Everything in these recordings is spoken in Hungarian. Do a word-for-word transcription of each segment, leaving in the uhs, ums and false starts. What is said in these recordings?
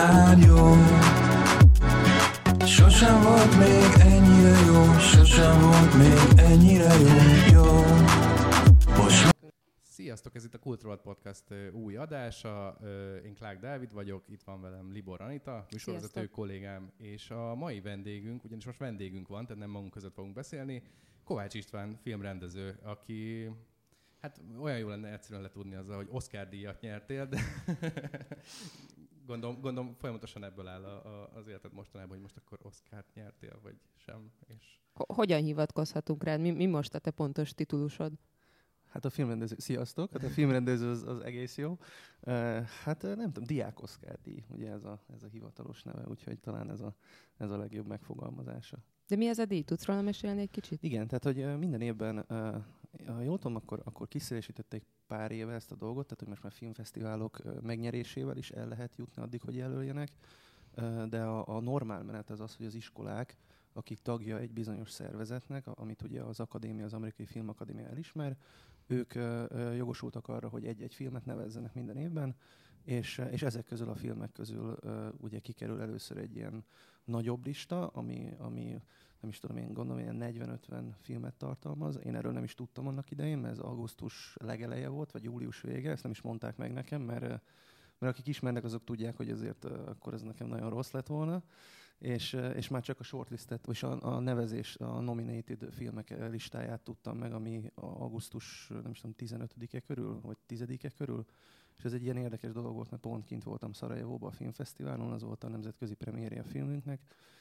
rádió. Sosem volt még ennyire jó, sosem volt még ennyire jó, jó. Most... Sziasztok, ez itt a Kultúrát Podcast új adása. Én Klák Dávid vagyok, itt van velem Libor Anita, műsorvezető kollégám, és a mai vendégünk, ugyanis most vendégünk van, tehát nem magunk között fogunk beszélni, Kovács István filmrendező, aki hát olyan jó lenne egyszerűen letudni azzal, hogy Oscar-díjat nyertél, de gondolom, gondolom folyamatosan ebből áll a, a, az életed mostanában, hogy most akkor Oscar-t nyertél, vagy sem. És... Hogyan hivatkozhatunk rád? Mi, mi most a te pontos titulusod? Hát a filmrendező, sziasztok, hát a filmrendező az, az egész jó. Uh, hát nem tudom, Diák Oscar-díj, ugye ez a, ez a hivatalos neve, úgyhogy talán ez a, ez a legjobb megfogalmazása. De mi ez a díj? Tudsz róla mesélni egy kicsit? Igen, tehát hogy minden évben, uh, ha jól tudom, akkor, akkor kiszélesítették pár éve ezt a dolgot, tehát hogy most már filmfesztiválok uh, megnyerésével is el lehet jutni addig, hogy jelöljenek, uh, de a, a normál menet az az, hogy az iskolák, akik tagja egy bizonyos szervezetnek, amit ugye az akadémia, az Amerikai Filmakadémia elismer, ők uh, jogosultak arra, hogy egy-egy filmet nevezzenek minden évben, és, és ezek közül a filmek közül uh, ugye kikerül először egy ilyen nagyobb lista, ami, ami nem is tudom, én gondolom, ilyen negyven-ötven filmet tartalmaz. Én erről nem is tudtam annak idején, mert ez augusztus legeleje volt, vagy július vége, ezt nem is mondták meg nekem, mert, mert akik ismernek, azok tudják, hogy azért uh, akkor ez nekem nagyon rossz lett volna. És, és már csak a shortlistet, és a, a nevezés, a nominated filmek listáját tudtam meg, ami augusztus, nem is tudom, tizenötödike körül, vagy tizedike körül. És ez egy ilyen érdekes dolog volt, mert pont kint voltam Szarajevóban a filmfesztiválon, az volt a nemzetközi premiérje a filmünknek,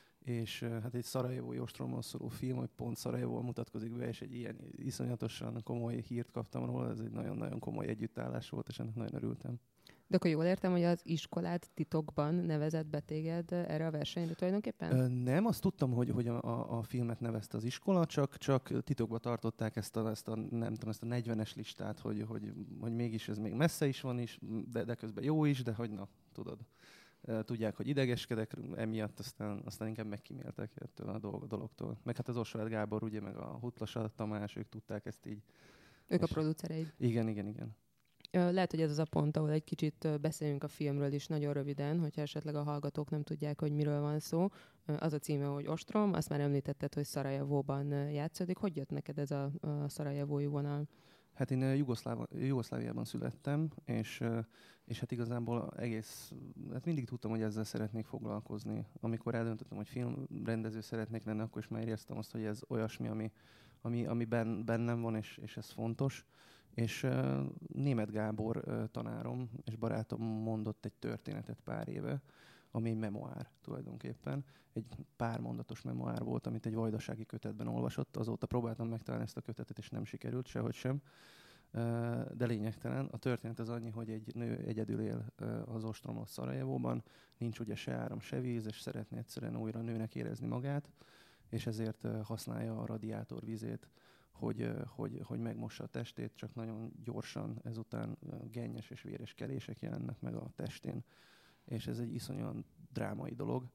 és hát egy szarajevói ostromról szóló film, hogy pont Szarajevóval mutatkozik be, és egy ilyen iszonyatosan komoly hírt kaptam róla, ez egy nagyon-nagyon komoly együttállás volt, és ennek nagyon örültem. De akkor jól értem, hogy az iskolát titokban nevezett be téged erre a versenyre tulajdonképpen? Ö, nem, azt tudtam, hogy, hogy a, a, a filmet nevezte az iskola, csak, csak titokban tartották ezt a, ezt a, nem tudom, ezt a negyvenes listát, hogy, hogy, hogy mégis ez még messze is van is, de, de közben jó is, de hogy na, tudod. Tudják, hogy idegeskedek, emiatt aztán, aztán inkább megkíméltek ettől a dolog, dologtól. Meg hát az Osváth Gábor, ugye, meg a Hutlasa Tamás, ők tudták ezt így. Ők a producereid. Igen, igen, igen. Lehet, hogy ez az a pont, ahol egy kicsit beszéljünk a filmről is nagyon röviden, hogyha esetleg a hallgatók nem tudják, hogy miről van szó. Az a címe, hogy Ostrom, azt már említetted, hogy Szarajevóban játszódik. Hogy jött neked ez a, a szarajevói vonal? Hát én Jugoszláv, Jugoszláviában születtem, és, és hát igazából egész, hát mindig tudtam, hogy ezzel szeretnék foglalkozni. Amikor eldöntöttem, hogy filmrendező szeretnék lenni, akkor is már éreztem azt, hogy ez olyasmi, ami, ami, ami ben, bennem van, és, és ez fontos. És uh, Németh Gábor uh, tanárom és barátom mondott egy történetet pár éve, ami egy memoár tulajdonképpen. Egy pár mondatos memoár volt, amit egy vajdasági kötetben olvasott. Azóta próbáltam megtalálni ezt a kötetet, és nem sikerült, sehogy sem. Uh, de lényegtelen. A történet az annyi, hogy egy nő egyedül él uh, az ostromos Szarajevóban, nincs ugye se áram, se víz, és szeretné egyszerűen újra nőnek érezni magát, és ezért uh, használja a radiátor vizét, Hogy, hogy, hogy megmossa a testét, csak nagyon gyorsan ezután gennyes és véres kelések jelennek meg a testén. És ez egy iszonyan drámai dolog,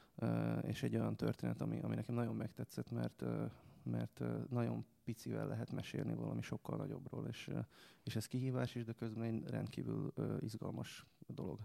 és egy olyan történet, ami, ami nekem nagyon megtetszett, mert, mert nagyon picivel lehet mesélni valami sokkal nagyobbról, és, és ez kihívás is, de közben egy rendkívül izgalmas dolog.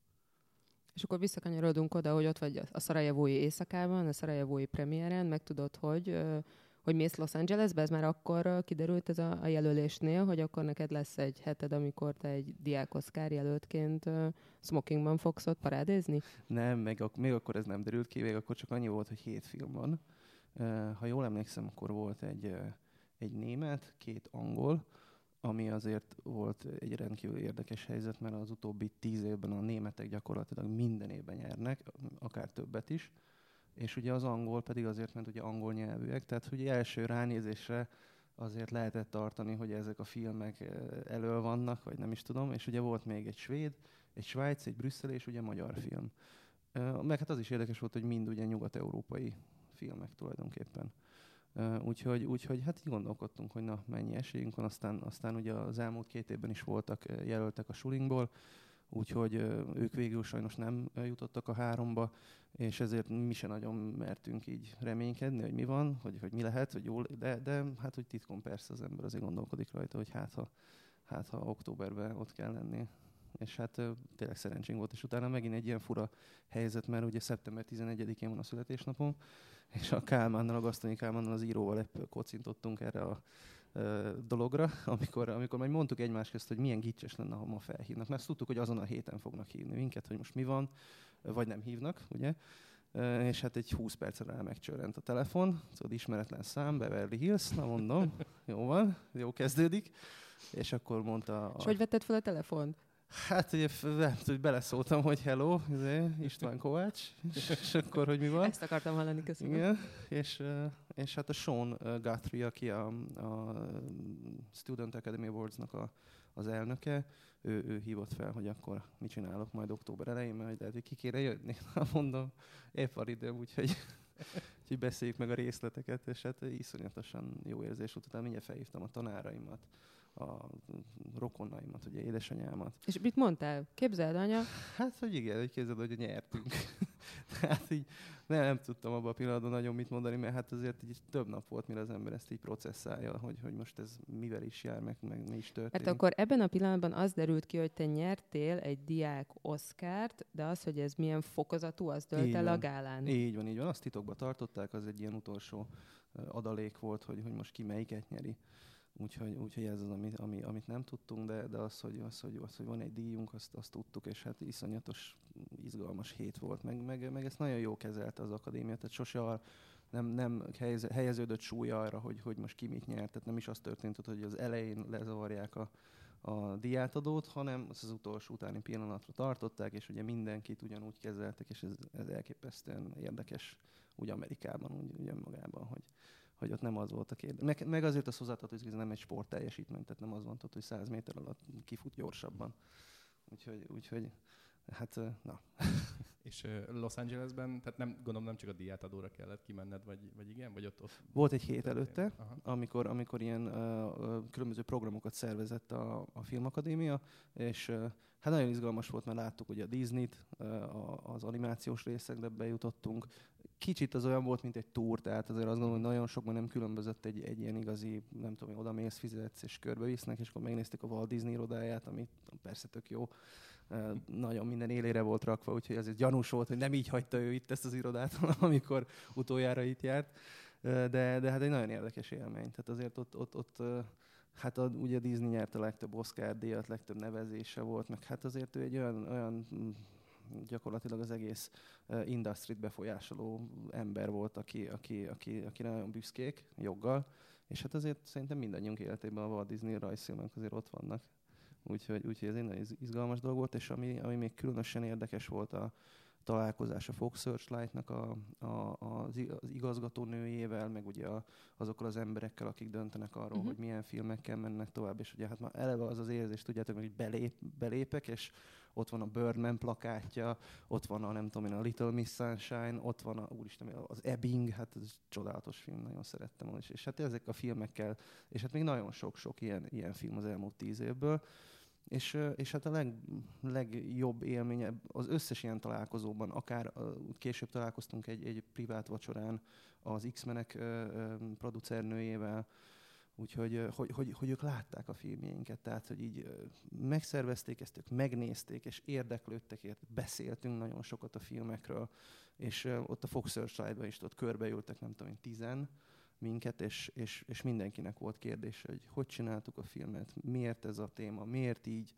És akkor visszakanyarodunk oda, hogy ott vagy a szarajevói éjszakában, a szarajevói premiéren, megtudod, hogy... hogy mész Los Angelesbe, ez már akkor kiderült ez a, a jelölésnél, hogy akkor neked lesz egy heted, amikor te egy Diák Oscar jelöltként uh, smokingban fogsz ott parádézni? Nem, meg ak- még akkor ez nem derült ki, még akkor csak annyi volt, hogy hét film van. Uh, ha jól emlékszem, akkor volt egy, uh, egy német, két angol, ami azért volt egy rendkívül érdekes helyzet, mert az utóbbi tíz évben a németek gyakorlatilag minden évben nyernek, akár többet is. És ugye az angol pedig azért, mert ugye angol nyelvűek, tehát ugye első ránézésre azért lehetett tartani, hogy ezek a filmek elől vannak, vagy nem is tudom, és ugye volt még egy svéd, egy svájc, egy brüsszeli, és ugye magyar film. Meg hát az is érdekes volt, hogy mind ugye nyugat-európai filmek tulajdonképpen. Úgyhogy, úgyhogy hát így gondolkodtunk, hogy na, mennyi esélyünk van, aztán, aztán ugye az elmúlt két évben is voltak jelöltek a Sulingból, úgyhogy ők végül sajnos nem jutottak a háromba, és ezért mi se nagyon mertünk így reménykedni, hogy mi van, hogy, hogy mi lehet, hogy jól, de, de hát hogy titkon persze az ember azért gondolkodik rajta, hogy hát ha, hát ha októberben ott kell lenni. És hát tényleg szerencsénk volt, és utána megint egy ilyen fura helyzet, mert ugye szeptember tizenegyedikén van a születésnapom, és a Kálmánnal, a Gasztonyi Kálmánnal, az íróval ebből kocintottunk erre a ö, dologra, amikor, amikor majd mondtuk egymás közt, hogy milyen gicses lenne, ha ma felhívnak. Mert azt tudtuk, hogy azon a héten fognak hívni minket, hogy most mi van, vagy nem hívnak, ugye? Ö, és hát egy húsz percre rá megcsörrent a telefon, szóval ismeretlen szám, Beverly Hills, na mondom, jó van, jó kezdődik. És akkor mondta... A... És hogy vetted fel a telefont? Hát ugye, nem tudom, beleszóltam, hogy hello, István Kovács, és akkor, hogy mi van. Ezt akartam hallani, köszönöm. Igen, és, és hát a Sean Guthrie, aki a, a Student Academy Awards-nak a, az elnöke, ő, ő hívott fel, hogy akkor mit csinálok majd október elején, mert lehet, hogy ki kéne jönni. Mondom, épp van időm, úgyhogy, úgyhogy beszéljük meg a részleteket, és hát iszonyatosan jó érzés volt. Utána mindjárt felhívtam a tanáraimat, a rokonaimat, ugye édesanyámat. És mit mondtál? Képzeld, anya? Hát, hogy igen, hogy képzeld, hogy nyertünk. Tehát így nem, nem tudtam abban a pillanatban nagyon mit mondani, mert hát azért így több nap volt, mire az ember ezt így processzálja, hogy, hogy most ez mivel is jár, meg, meg mi is történik. Hát akkor ebben a pillanatban az derült ki, hogy te nyertél egy diák Oscart, de az, hogy ez milyen fokozatú, az dölt el a gálán. Így van, így van. Azt titokba tartották, az egy ilyen utolsó adalék volt, hogy, hogy most ki melyiket nyeri. Úgyhogy, úgyhogy ez az, ami, ami, amit nem tudtunk, de, de az, hogy, az, hogy, az, hogy van egy díjunk, azt, azt tudtuk, és hát iszonyatos, izgalmas hét volt. Meg, meg, meg ezt nagyon jó kezelte az akadémia, tehát sose arra nem, nem helyeződött súly arra, hogy, hogy most ki mit nyert, tehát nem is az történt, hogy az elején lezavarják a, a díjátadót, hanem az, az utolsó utáni pillanatra tartották, és ugye mindenkit ugyanúgy kezeltek, és ez, ez elképesztően érdekes úgy Amerikában, úgy, úgy önmagában, hogy hogy ott nem az volt a kérdés. Meg, meg azért az hozzátartozik, hogy ez nem egy sportteljesítmény, tehát nem az van, hogy száz méter alatt kifut gyorsabban. Úgyhogy, úgyhogy hát, na. És uh, Los Angelesben, tehát nem, gondolom nem csak a díjátadóra kellett kimenned, vagy, vagy igen? Vagy ott, ott volt egy hét előtte, Aha. amikor, amikor ilyen uh, különböző programokat szervezett a, a Filmakadémia, és uh, hát nagyon izgalmas volt, mert láttuk ugye a Disneyt, uh, az animációs részekbe bejutottunk. Kicsit az olyan volt, mint egy túr, tehát azért azt gondolom, hogy nagyon sokban nem különbözött egy, egy ilyen igazi, nem tudom, hogy oda mész, fizetsz és körbevisznek, és akkor megnézték a Walt Disney irodáját, ami persze tök jó. Uh, nagyon minden élére volt rakva, úgyhogy azért gyanús volt, hogy nem így hagyta ő itt ezt az irodát, amikor utoljára itt járt. Uh, de, de hát egy nagyon érdekes élmény. Tehát azért ott, ott, ott uh, hát a, ugye Disney nyert a legtöbb Oscar-díjat, legtöbb nevezése volt, meg hát azért ő egy olyan, olyan gyakorlatilag az egész uh, industry-t befolyásoló ember volt, aki, aki, aki, aki nagyon büszkék, joggal, és hát azért szerintem mindannyiunk életében a Walt Disney rajzfilmek azért ott vannak. Úgyhogy, úgyhogy ez egy nagyon izgalmas dolog volt, és ami, ami még különösen érdekes volt a találkozás a Fox Searchlight-nak a, a, az igazgatónőjével, meg ugye a, azokkal az emberekkel, akik döntenek arról, uh-huh. hogy milyen filmekkel mennek tovább, és ugye hát már eleve az az érzés, tudjátok, hogy belép, belépek, és ott van a Birdman plakátja, ott van a, nem tudom én, a Little Miss Sunshine, ott van a, úristen, az Ebbing, hát ez csodálatos film, nagyon szerettem, és, és hát ezek a filmekkel, és hát még nagyon sok-sok ilyen, ilyen film az elmúlt tíz évből, És, és hát a leg, legjobb élménye az összes ilyen találkozóban, akár később találkoztunk egy, egy privát vacsorán az X-menek producernőjével, úgyhogy hogy, hogy, hogy ők látták a filmjeinket, tehát hogy így megszervezték ezt, ők megnézték, és érdeklődtek, ért, beszéltünk nagyon sokat a filmekről, és ott a Fox Searchlight-ban is ott körbeültek, nem tudom én, tizen minket, és, és, és mindenkinek volt kérdése, hogy hogy csináltuk a filmet, miért ez a téma, miért így,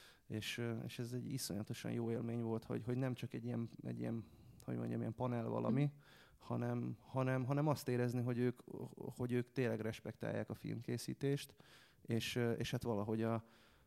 és, és ez egy iszonyatosan jó élmény volt, hogy, hogy nem csak egy ilyen, egy ilyen, hogy mondjam, ilyen panel valami, hanem, hanem, hanem azt érezni, hogy ők, hogy ők tényleg respektálják a filmkészítést, és, és hát valahogy a,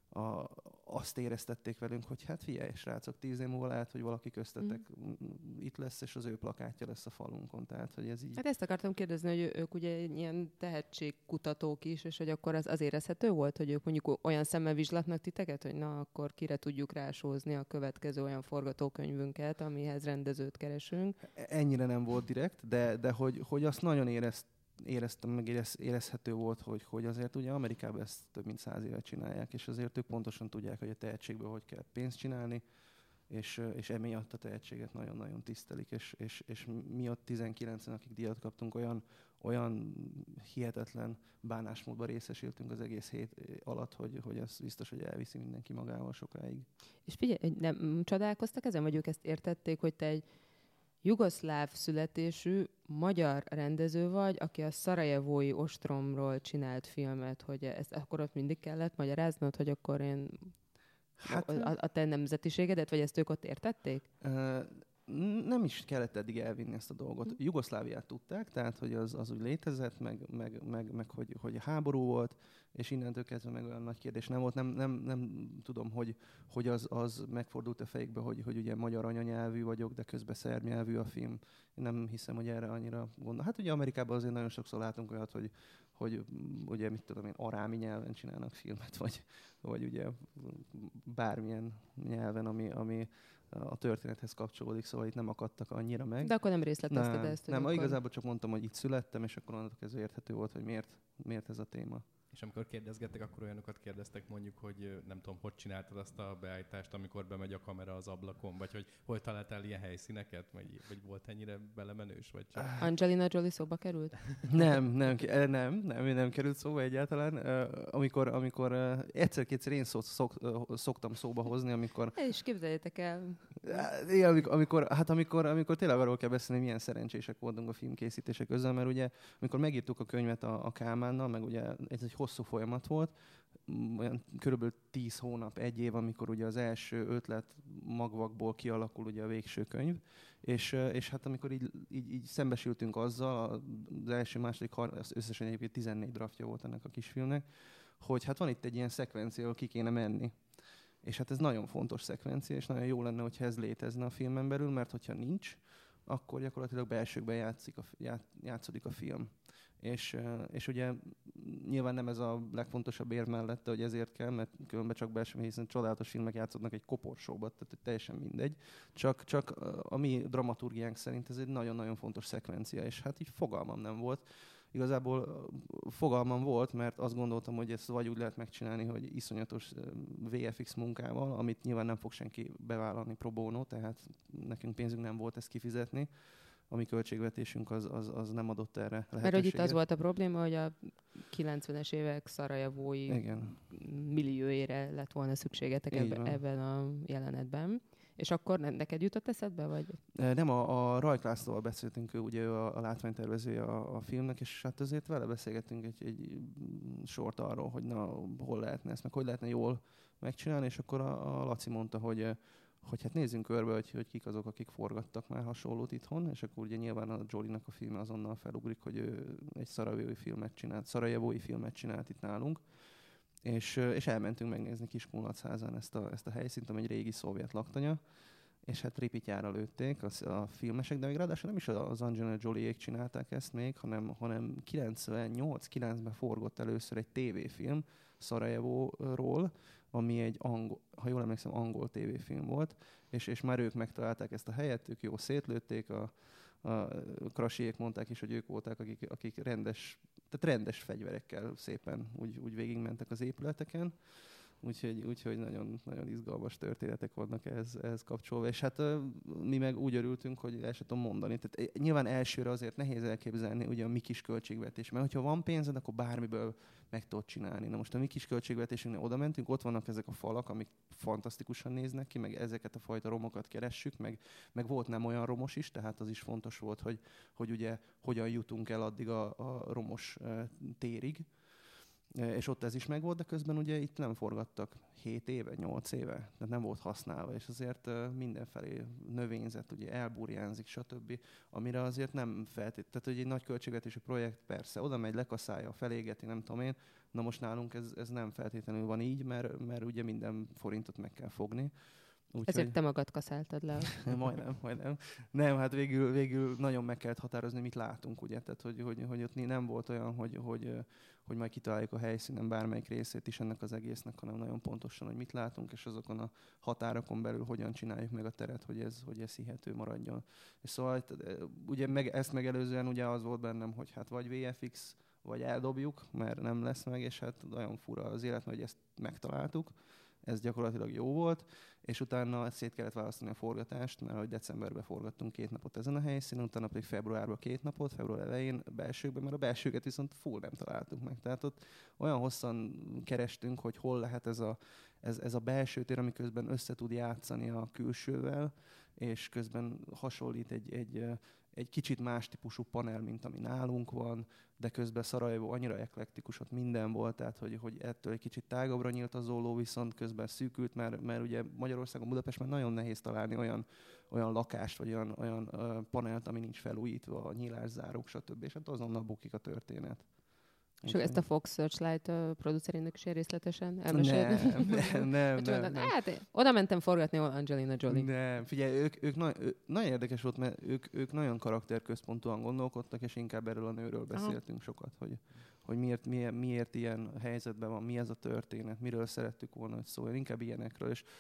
a, azt éreztették velünk, hogy hát figyelj, srácok, tíz év múlva lehet, hogy valaki köztetek mm. itt lesz, és az ő plakátja lesz a falunkon. Tehát, hogy ez így... Hát ezt akartam kérdezni, hogy ők ugye ilyen tehetségkutatók is, és hogy akkor az, az érezhető volt, hogy ők mondjuk olyan szemmel vizslatnak titeket, hogy na, akkor kire tudjuk rásózni a következő olyan forgatókönyvünket, amihez rendezőt keresünk. Ennyire nem volt direkt, de, de hogy, hogy azt nagyon érezt, éreztem, meg érez, érezhető volt, hogy, hogy azért ugye Amerikában ezt több mint száz éve csinálják, és azért ők pontosan tudják, hogy a tehetségből hogy kell pénzt csinálni, és, és emiatt a tehetséget nagyon-nagyon tisztelik, és, és, és mi ott tizenkilencen, akik díjat kaptunk, olyan, olyan hihetetlen bánásmódban részesültünk az egész hét alatt, hogy, hogy ez biztos, hogy elviszi mindenki magával sokáig. És figyelj, nem csodálkoztak ezen, vagy ők ezt értették, hogy te egy jugoszláv születésű magyar rendező vagy, aki a szarajevói ostromról csinált filmet, hogy ezt akkor ott mindig kellett magyaráznod, hogy akkor én hát, a, a te nemzetiségedet, vagy ezt ők ott értették? Uh, nem is kellett eddig elvinni ezt a dolgot. Jugoszláviát tudták, tehát hogy az, az úgy létezett, meg, meg, meg, meg hogy, hogy háború volt, és innentől kezdve meg olyan nagy kérdés nem volt. Nem, nem, nem tudom, hogy, hogy az, az megfordult a fejükbe, hogy, hogy ugye magyar anyanyelvű vagyok, de közben szerb nyelvű a film. Én nem hiszem, hogy erre annyira gondol. Hát ugye Amerikában azért nagyon sokszor látunk olyat, hogy, hogy ugye mit tudom én, arámi nyelven csinálnak filmet, vagy, vagy ugye bármilyen nyelven, ami, ami a történethez kapcsolódik, szóval itt nem akadtak annyira meg. De akkor nem részletezted nem, ezt. Nem, akkor... igazából csak mondtam, hogy itt születtem, és akkor onnantól kezdve érthető volt, hogy miért, miért ez a téma. És amikor kérdezgettek, akkor olyanokat kérdeztek mondjuk, hogy nem tudom, hogy csináltad azt a beállítást, amikor bemegy a kamera az ablakon, vagy hogy hol találtál ilyen helyszíneket, vagy, vagy volt ennyire belemenős, vagy csak... Angelina Jolie szóba került? nem, nem, nem, nem, nem került szóba egyáltalán. Amikor, amikor egyszer-kétszer én szok, szok, szoktam szóba hozni, amikor... El is képzeljétek el. Igen, amikor, amikor, hát amikor, amikor tényleg arról kell beszélni, milyen szerencsések voltunk a filmkészítések közben, mert ugye, amikor megírtuk a könyvet a, a Kálmánnal, meg ugye ez egy hosszú folyamat volt, olyan körülbelül tíz hónap, egy év, amikor ugye az első ötlet magvakból kialakul ugye a végső könyv, és, és hát amikor így, így, így szembesültünk azzal, az első, második, az összesen egyébként tizennégy draftja volt ennek a kisfilmnek, hogy hát van itt egy ilyen szekvencia, ahol ki kéne menni. És hát ez nagyon fontos szekvencia, és nagyon jó lenne, hogyha ez létezne a filmen belül, mert hogyha nincs, akkor gyakorlatilag belsőkben játszik a, ját, játszódik a film. És, és ugye nyilván nem ez a legfontosabb érv mellette, hogy ezért kell, mert különben csak belső, hiszen csodálatos filmek játszódnak egy koporsóba, tehát teljesen mindegy. Csak, csak a mi dramaturgiánk szerint ez egy nagyon-nagyon fontos szekvencia, és hát így fogalmam nem volt. Igazából fogalmam volt, mert azt gondoltam, hogy ezt vagy úgy lehet megcsinálni, hogy iszonyatos vé ef iksz munkával, amit nyilván nem fog senki bevállalni pro bono, tehát nekünk pénzünk nem volt ezt kifizetni. A mi költségvetésünk az, az, az nem adott erre lehetőséget. Mert hogy itt az volt a probléma, hogy a kilencvenes évek szarajevói Igen. millióére lett volna szükségetek ebbe, ebben a jelenetben. És akkor neked jutott eszedbe, vagy? Nem, a, a Rajk Lászlóval beszéltünk, ő ugye a, a látványtervezője a, a filmnek, és hát azért vele beszélgettünk egy, egy sort arról, hogy na, hol lehetne ezt, meg hogy lehetne jól megcsinálni, és akkor a, a Laci mondta, hogy, hogy hát nézzünk körbe, hogy, hogy kik azok, akik forgattak már hasonlót itthon, és akkor ugye nyilván a Jolie-nak a filme azonnal felugrik, hogy ő egy szarajevói filmet csinált, szarajevói filmet csinált itt nálunk. És, és elmentünk megnézni Kiskunlachházán ezt a, ezt a helyszínt, ami egy régi szovjet laktanya, és hát ripityára lőtték a, a filmesek, de még ráadásul nem is az Angelina Jolie-ék csinálták ezt még, hanem, hanem kilencvennyolc kilencben forgott először egy tévéfilm Szarajevóról, ami egy angol, ha jól emlékszem, angol tévéfilm volt, és, és már ők megtalálták ezt a helyet, ők jó szétlőtték, a, a krasiék mondták is, hogy ők voltak, akik, akik rendes, tehát rendes fegyverekkel szépen úgy, úgy végigmentek az épületeken. Úgyhogy, úgyhogy nagyon, nagyon izgalmas történetek vannak ehhez, ehhez kapcsolva. És hát mi meg úgy örültünk, hogy el sem tudom mondani. Tehát nyilván elsőre azért nehéz elképzelni ugye a mi kis költségvetés. Mert hogyha van pénzed, akkor bármiből meg tudod csinálni. Na most a mi kis költségvetésünknél oda mentünk, ott vannak ezek a falak, amik fantasztikusan néznek ki, meg ezeket a fajta romokat keressük, meg, meg volt nem olyan romos is, tehát az is fontos volt, hogy, hogy ugye hogyan jutunk el addig a, a romos térig. És ott ez is megvolt, de közben ugye itt nem forgattak hét éve, nyolc éve, tehát nem volt használva, és azért mindenfelé növényzet, ugye elburjánzik, stb., amire azért nem feltétlenül, tehát hogy egy nagy költségvetésű projekt persze, oda megy, lekaszálja, felégeti, nem tudom én, na most nálunk ez, ez nem feltétlenül van így, mert, mert ugye minden forintot meg kell fogni. Úgy, Ezért hogy... te magad kaszáltad le. majdnem, majdnem. Nem, hát végül, végül nagyon meg kellett határozni, mit látunk, ugye, tehát hogy, hogy, hogy ott nem volt olyan, hogy, hogy, hogy majd kitaláljuk a helyszínen bármelyik részét is ennek az egésznek, hanem nagyon pontosan, hogy mit látunk, és azokon a határokon belül hogyan csináljuk meg a teret, hogy ez, hogy ez hihető maradjon. És szóval ugye meg, ezt megelőzően ugye az volt bennem, hogy hát vagy vé ef iksz, vagy eldobjuk, mert nem lesz meg, és hát nagyon fura az élet, hogy ezt megtaláltuk. ez gyakorlatilag jó volt, és utána szét kellett választani a forgatást, mert hogy decemberben forgattunk két napot ezen a helyszínen, utána pedig februárban két napot, február elején belsőkben, mert a belsőket viszont full nem találtuk meg. Tehát ott olyan hosszan kerestünk, hogy hol lehet ez a, ez, ez a belső tér, ami közben össze tud játszani a külsővel, és közben hasonlít egy, egy, egy kicsit más típusú panel, mint ami nálunk van, de közben Szarajevó annyira eklektikus, ott minden volt, tehát hogy, hogy ettől egy kicsit tágabbra nyílt az olló, viszont közben szűkült, mert, mert ugye Magyarországon, Budapesten nagyon nehéz találni olyan, olyan lakást, vagy olyan, olyan uh, panelt, ami nincs felújítva, a nyílászárók, stb. És hát azonnal bukik a történet. És ezt a Fox Searchlight uh, producerének is részletesen elmesélni? Nem, nem, nem, nem, nem. Hát oda mentem forgatni, ahol Angelina Jolie. Nem, figyelj, ők, ők, na, ők nagyon érdekes volt, mert ők, ők nagyon karakterközpontúan gondolkodtak, és inkább erről a nőről beszéltünk Aha. sokat, hogy, hogy miért, miért, miért ilyen helyzetben van, mi ez a történet, miről szerettük volna, hogy szóljon, inkább ilyenekről, és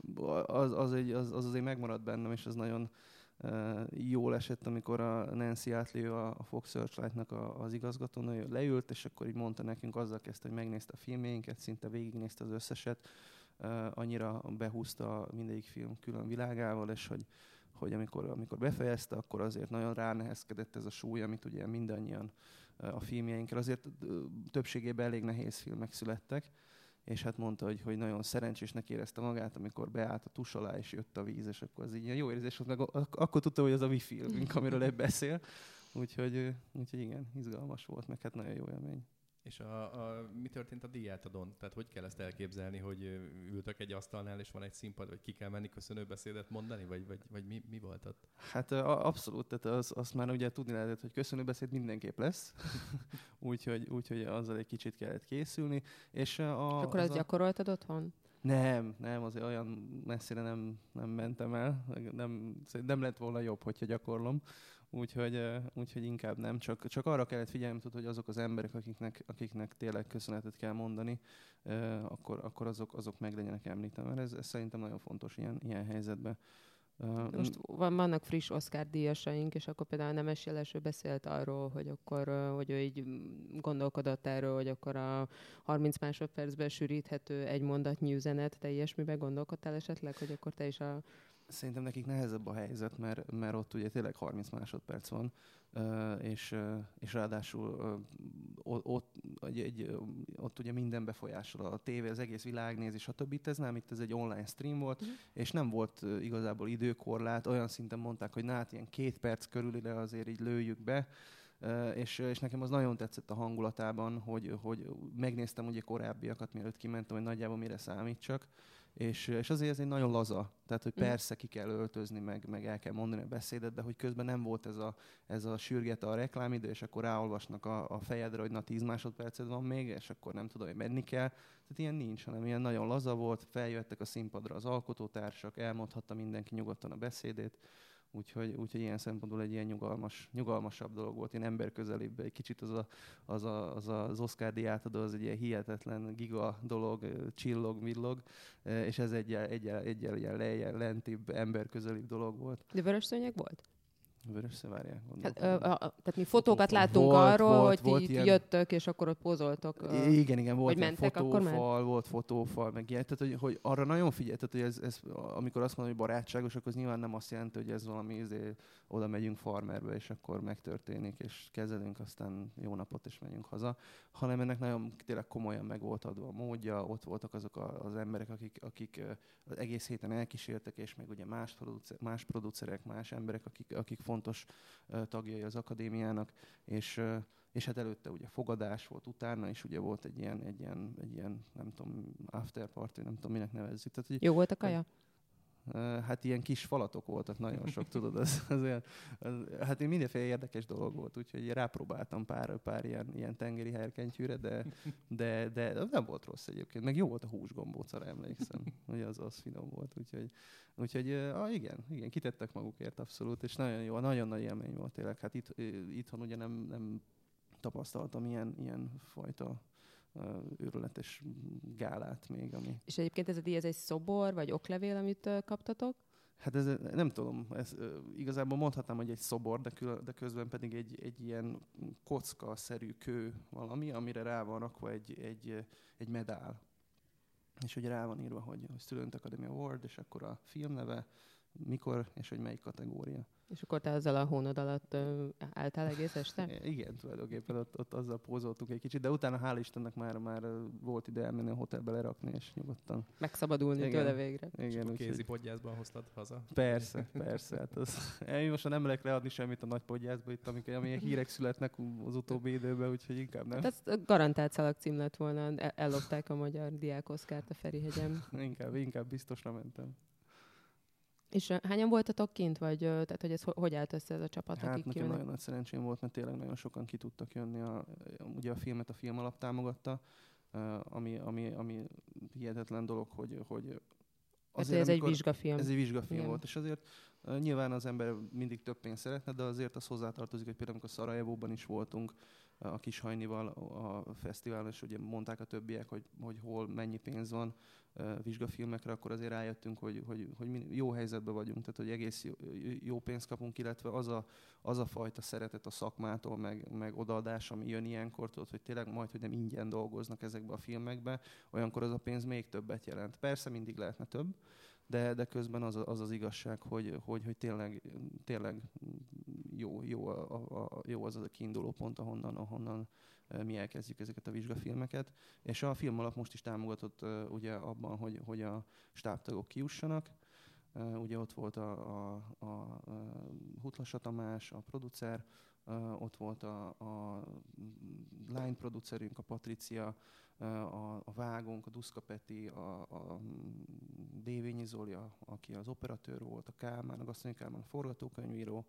az, az, egy, az, az azért megmaradt bennem, és ez nagyon Uh, jól esett, amikor a Nancy Atlee, a Fox Searchlight-nak a, az igazgatónő leült, és akkor így mondta nekünk, azzal kezdte, hogy megnézte a filmjeinket, szinte végignézte az összeset, uh, annyira behúzta mindegyik film külön világával, és hogy, hogy amikor, amikor befejezte, akkor azért nagyon ránehezkedett ez a súly, amit ugye mindannyian uh, a filmjeinkkel, azért uh, többségében elég nehéz filmek születtek, és hát mondta, hogy, hogy nagyon szerencsésnek érezte magát, amikor beállt a tus alá, és jött a víz, és akkor az így ilyen jó érzés volt, meg ak- akkor tudta, hogy az a mi filmünk, amiről ebben beszél. Úgyhogy, úgyhogy igen, izgalmas volt, meg hát nagyon jó élmény. És a, a, mi történt a díjátadón? Tehát hogy kell ezt elképzelni, hogy ültök egy asztalnál, és van egy színpad, vagy ki kell menni köszönőbeszédet mondani, vagy, vagy, vagy mi, mi volt ott? Hát a, abszolút, tehát az, azt már ugye tudni lehetett, hogy köszönőbeszéd mindenképp lesz, úgyhogy, úgyhogy azzal egy kicsit kellett készülni. És, a, és akkor azt a... gyakoroltad otthon? Nem, nem, azért olyan messzire nem, nem mentem el, nem, nem lett volna jobb, hogyha gyakorlom. Úgyhogy, úgyhogy inkább nem, csak, csak arra kellett figyelni, hogy azok az emberek, akiknek, akiknek tényleg köszönetet kell mondani, akkor, akkor azok, azok meg legyenek említve, mert ez, ez szerintem nagyon fontos ilyen, ilyen helyzetben. Most van, vannak friss Oscar díjasaink, és akkor például Nemes Jeleső beszélt arról, hogy akkor, hogy ő így gondolkodott erről, hogy akkor a harminc másodpercben sűríthető egy mondatnyi üzenet, te ilyesmiben gondolkodtál esetleg, hogy akkor te is a... Szerintem nekik nehezebb a helyzet, mert, mert ott ugye tényleg harminc másodperc van, és, és ráadásul ott, egy, egy, ott ugye minden befolyásol a tévé, az egész világnézés, stb. Itt ez nem, itt ez egy online stream volt, mm. és nem volt igazából időkorlát, olyan szinten mondták, hogy na hát ilyen két perc körülire azért így lőjük be, és, és nekem az nagyon tetszett a hangulatában, hogy, hogy megnéztem ugye korábbiakat, mielőtt kimentem, hogy nagyjából mire számítsak, És, és azért ez egy nagyon laza, tehát hogy persze ki kell öltözni, meg, meg el kell mondani a beszédet, de hogy közben nem volt ez a, ez a sürget a reklámidő, és akkor ráolvasnak a, a fejedre, hogy na tíz másodperced van még, és akkor nem tudom, hogy menni kell. Tehát ilyen nincs, hanem ilyen nagyon laza volt, feljöttek a színpadra az alkotótársak, elmondhatta mindenki nyugodtan a beszédét, úgyhogy, úgyhogy ilyen szempontból egy ilyen nyugalmas, nyugalmasabb dolog volt, ilyen emberközelibb, egy kicsit az a, az, a, az, a, az Oscar díjátadó, az egy ilyen hihetetlen giga dolog, csillog, millog, és ez egyel, egyel, egyel ilyen lejjel, lentibb, emberközelibb dolog volt. De vörös szőnyeg volt? Vörös szövárják, hát, ö, a, tehát mi fotókat láttunk volt, arról, volt, hogy volt ti ilyen... jöttök, és akkor ott pózoltok. Ö, igen, igen, volt ilyen fotófal, volt fotófal, meg ilyen. Tehát, hogy, hogy arra nagyon figyeltet, hogy ez, ez, amikor azt mondom, hogy barátságos, akkor az nyilván nem azt jelenti, hogy ez valami, izé, oda megyünk farmerbe, és akkor megtörténik, és kezelünk, aztán jó napot, és megyünk haza, hanem ennek nagyon tényleg komolyan meg volt adva a módja, ott voltak azok a, az emberek, akik, akik az egész héten elkísértek, és meg ugye más, producer, más producerek, más emberek, akik, akik fontos uh, tagjai az akadémiának, és, uh, és hát előtte ugye fogadás volt, utána is ugye volt egy ilyen, egy ilyen, egy ilyen nem tudom, after party, nem tudom, minek nevezzük. Tehát, hogy, jó volt a kaja? Uh, hát ilyen kis falatok voltak, nagyon sok, tudod, az, az olyan, az, hát én mindenféle érdekes dolog volt, úgyhogy rápróbáltam pár, pár ilyen, ilyen tengeri herkentyűre, de, de, de nem volt rossz egyébként, meg jó volt a húsgombócara, emlékszem, hogy az, az finom volt, úgyhogy, úgyhogy uh, igen, igen, kitettek magukért abszolút, és nagyon jó, nagyon nagy élmény volt tényleg, hát itt, itthon ugye nem, nem tapasztaltam ilyen, ilyen fajta őrületes gálát még. Ami... És egyébként ez a díj, ez egy szobor, vagy oklevél, amit uh, kaptatok? Hát ez, nem tudom, ez, uh, igazából mondhatnám, hogy egy szobor, de, kül, de közben pedig egy, egy ilyen kocka-szerű kő valami, amire rá van rakva egy, egy, egy medál. és hogy rá van írva, hogy, hogy Student Academy Award, és akkor a film neve, mikor, és hogy melyik kategória. És akkor te azzal a hónod alatt ö, álltál egész este? Igen, tulajdonképpen ott, ott azzal pózoltunk egy kicsit, de utána hál' Istennek már, már volt ide elmenni a hotelbe lerakni, és nyugodtan. Megszabadulni Igen. tőle végre. Igen, Kézi úgyhogy... podgyászban hoztad haza? Persze, persze. Hát az... Én most nem merek leadni semmit a nagy podgyászba, itt, amik, amilyen hírek születnek az utóbbi időben, úgyhogy inkább nem. Hát ez garantált szalagcím lett volna, El- ellopták a magyar diákoszkárt a Ferihegyen. inkább, inkább biztosra mentem. És uh, hányan voltatok kint, vagy uh, tehát, hogy ez ho- hogy állt össze ez a csapat, Hát akik nekem kijönnek? nagyon nagy szerencsém volt, mert tényleg nagyon sokan ki tudtak jönni. A, ugye a filmet a Filmalap támogatta, uh, ami, ami, ami hihetetlen dolog, hogy, hogy Hát ez egy vizsgafilm. Ez egy vizsgafilm Igen. volt, és azért uh, nyilván az ember mindig több pénzt szeretne, de azért az hozzátartozik, hogy például amikor Szarajevóban is voltunk uh, a Kishajnival a fesztiválon, és ugye mondták a többiek, hogy, hogy hol mennyi pénz van uh, vizsgafilmekre, akkor azért rájöttünk, hogy, hogy, hogy mi jó helyzetben vagyunk, tehát hogy egész jó, jó pénzt kapunk, illetve az a, az a fajta szeretet a szakmától, meg, meg odaadás, ami jön ilyenkor, tudod, hogy tényleg majd, hogy nem ingyen dolgoznak ezekbe a filmekbe, olyankor az a pénz még többet jelent. Persze mindig lehetne több, de, de közben az, az az igazság, hogy, hogy, hogy tényleg, tényleg jó, jó, a, a, a, jó az az a kiinduló pont, ahonnan, ahonnan mi elkezdjük ezeket a vizsgafilmeket. És a Filmalap most is támogatott uh, ugye abban, hogy, hogy a stábtagok kijussanak. Uh, ugye ott volt a, a, a, a Hutlasa Tamás, a producer, uh, ott volt a, a lányproducerünk, a Patricia, a, a vágónk, a Duszka Peti, a, a Dévényi Zoli, a, aki az operatőr volt, a Kálmán, a Gasztonyi Kálmán, a forgatókönyvíró,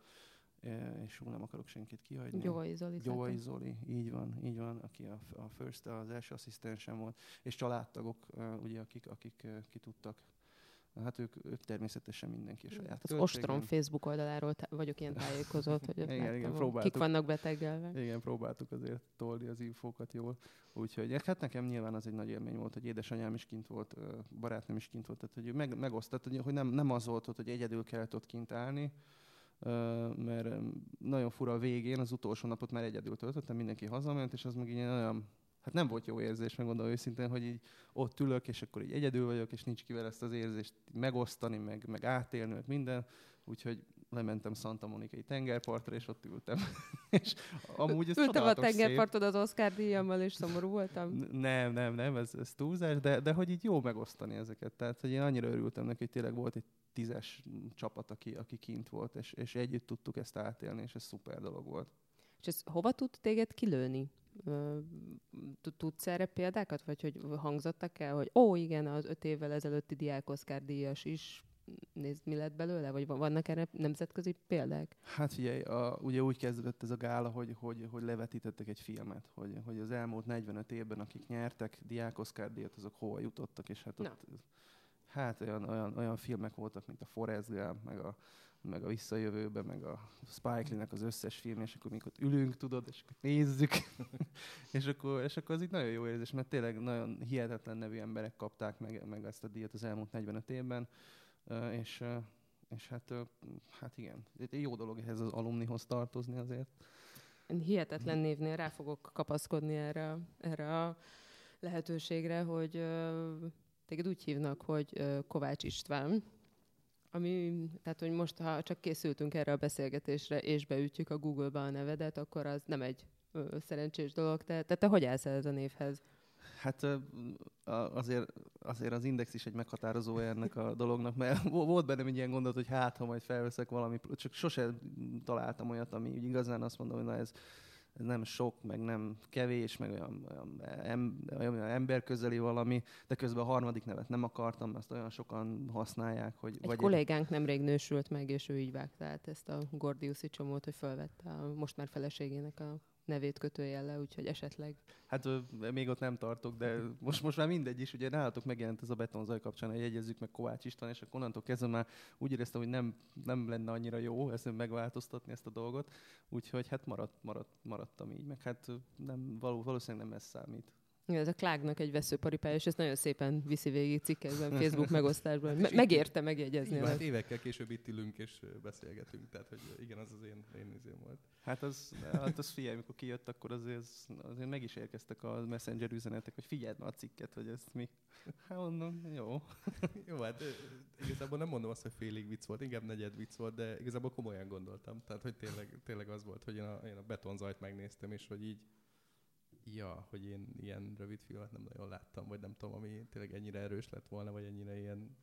és úgy nem akarok senkit kihagyni. Gyóvai Zoli. Gyóvai Zoli, így van, így van, aki a, a first, az első asszisztensem volt, és családtagok, ugye, akik, akik ki tudtak. Hát ők, ők természetesen mindenki a saját Az Ostrom Facebook oldaláról tá- vagyok ilyen tájékozott, hogy igen, igen, láttam, kik vannak beteggelve. Igen, próbáltuk azért tolni az infókat jól. Úgyhogy hát nekem nyilván az egy nagy élmény volt, hogy édesanyám is kint volt, barátnőm is kint volt, tehát hogy meg, megosztott, hogy nem, nem az volt, hogy egyedül kellett ott kint állni, mert nagyon fura a végén, az utolsó napot már egyedül töltöttem, mindenki hazament, és az meg így olyan, hát nem volt jó érzés, megmondom őszintén, hogy így ott ülök, és akkor így egyedül vagyok, és nincs kivel ezt az érzést megosztani, meg, meg átélni, meg minden. Úgyhogy lementem Santa Monikai tengerpartra, és ott ültem. és amúgy ez Ültem a tengerparton az Oscar díjammal, és szomorú voltam. Nem, nem, nem, ez, ez túlzás, de, de hogy így jó megosztani ezeket. Tehát, hogy én annyira örültem neki, hogy tényleg volt egy tízes csapat, aki, aki kint volt, és, és együtt tudtuk ezt átélni, és ez szuper dolog volt. És ez hova tud téged kilőni? Tudsz erre példákat? Vagy hogy hangzottak el, hogy ó, igen, az öt évvel ezelőtti diák Oscar díjas is, nézd, mi lett belőle? Vagy vannak erre nemzetközi példák? Hát figyelj, a, ugye úgy kezdődött ez a gála, hogy, hogy, hogy levetítettek egy filmet, hogy, hogy az elmúlt negyvenöt évben, akik nyertek diák Oscar díjat, azok hova jutottak, és hát ott, hát olyan, olyan, olyan filmek voltak, mint a Forrest Gump, meg a meg a Visszajövőbe, meg a Spike Lee-nek az összes film, és akkor mikor ott ülünk, tudod, és akkor nézzük. és, akkor, és akkor az így nagyon jó érzés, mert tényleg nagyon hihetetlen nevű emberek kapták meg, meg ezt a díjat az elmúlt negyvenöt évben, és, és hát, hát igen, jó dolog ehhez az alumnihoz tartozni azért. Hihetetlen névnél rá fogok kapaszkodni erre, erre a lehetőségre, hogy uh, téged úgy hívnak, hogy uh, Kovács István. Ami, tehát, hogy most, ha csak készültünk erre a beszélgetésre, és beütjük a Google-ba a nevedet, akkor az nem egy ö, szerencsés dolog. Te, te, te hogy állsz ez a névhez? Hát azért, azért az Index is egy meghatározója ennek a dolognak, mert volt bennem egy ilyen gondolat, hogy hát, ha majd felveszek valami, csak sose találtam olyat, ami úgy igazán azt mondom, hogy na ez, ez nem sok, meg nem kevés, meg olyan, olyan, em, olyan emberközeli valami, de közben a harmadik nevet nem akartam, mert azt olyan sokan használják. Hogy egy vagy kollégánk nemrég nősült meg, és ő így vágta át ezt a Gordiuszi csomót, hogy felvette a most már feleségének a nevét kötőjellel, úgyhogy esetleg. Hát még ott nem tartok, de most, most már mindegy is. Ugye nálatok megjelent ez a Betonzaj kapcsán, hogy jegyezzük meg Kovács István, és akkor onnantól kezdve már úgy éreztem, hogy nem, nem lenne annyira jó ezt megváltoztatni ezt a dolgot. Úgyhogy hát maradt, maradt, maradtam így, meg hát nem, való, valószínűleg nem ez számít. Igen, ez a Klágnak egy veszőparipája, és ezt nagyon szépen viszi végig cikkekben, Facebook megosztásban. Me- megérte megjegyezni. Hát évekkel később itt ülünk és beszélgetünk, tehát hogy igen, az az én, én izém volt. Hát az, hát az figyelj, amikor kijött, akkor azért, azért meg is érkeztek a Messenger üzenetek, hogy figyeld már a cikket, hogy ezt mi. Hát mondom, jó. Jó, hát igazából nem mondom azt, hogy félig vicc volt, inkább negyed vicc volt, de igazából komolyan gondoltam. Tehát, hogy tényleg, tényleg az volt, hogy én a, én a Betonzajt megnéztem, és hogy így ja, hogy én ilyen rövid filmet nem nagyon láttam, vagy nem tudom, ami tényleg ennyire erős lett volna, vagy ennyire ilyen...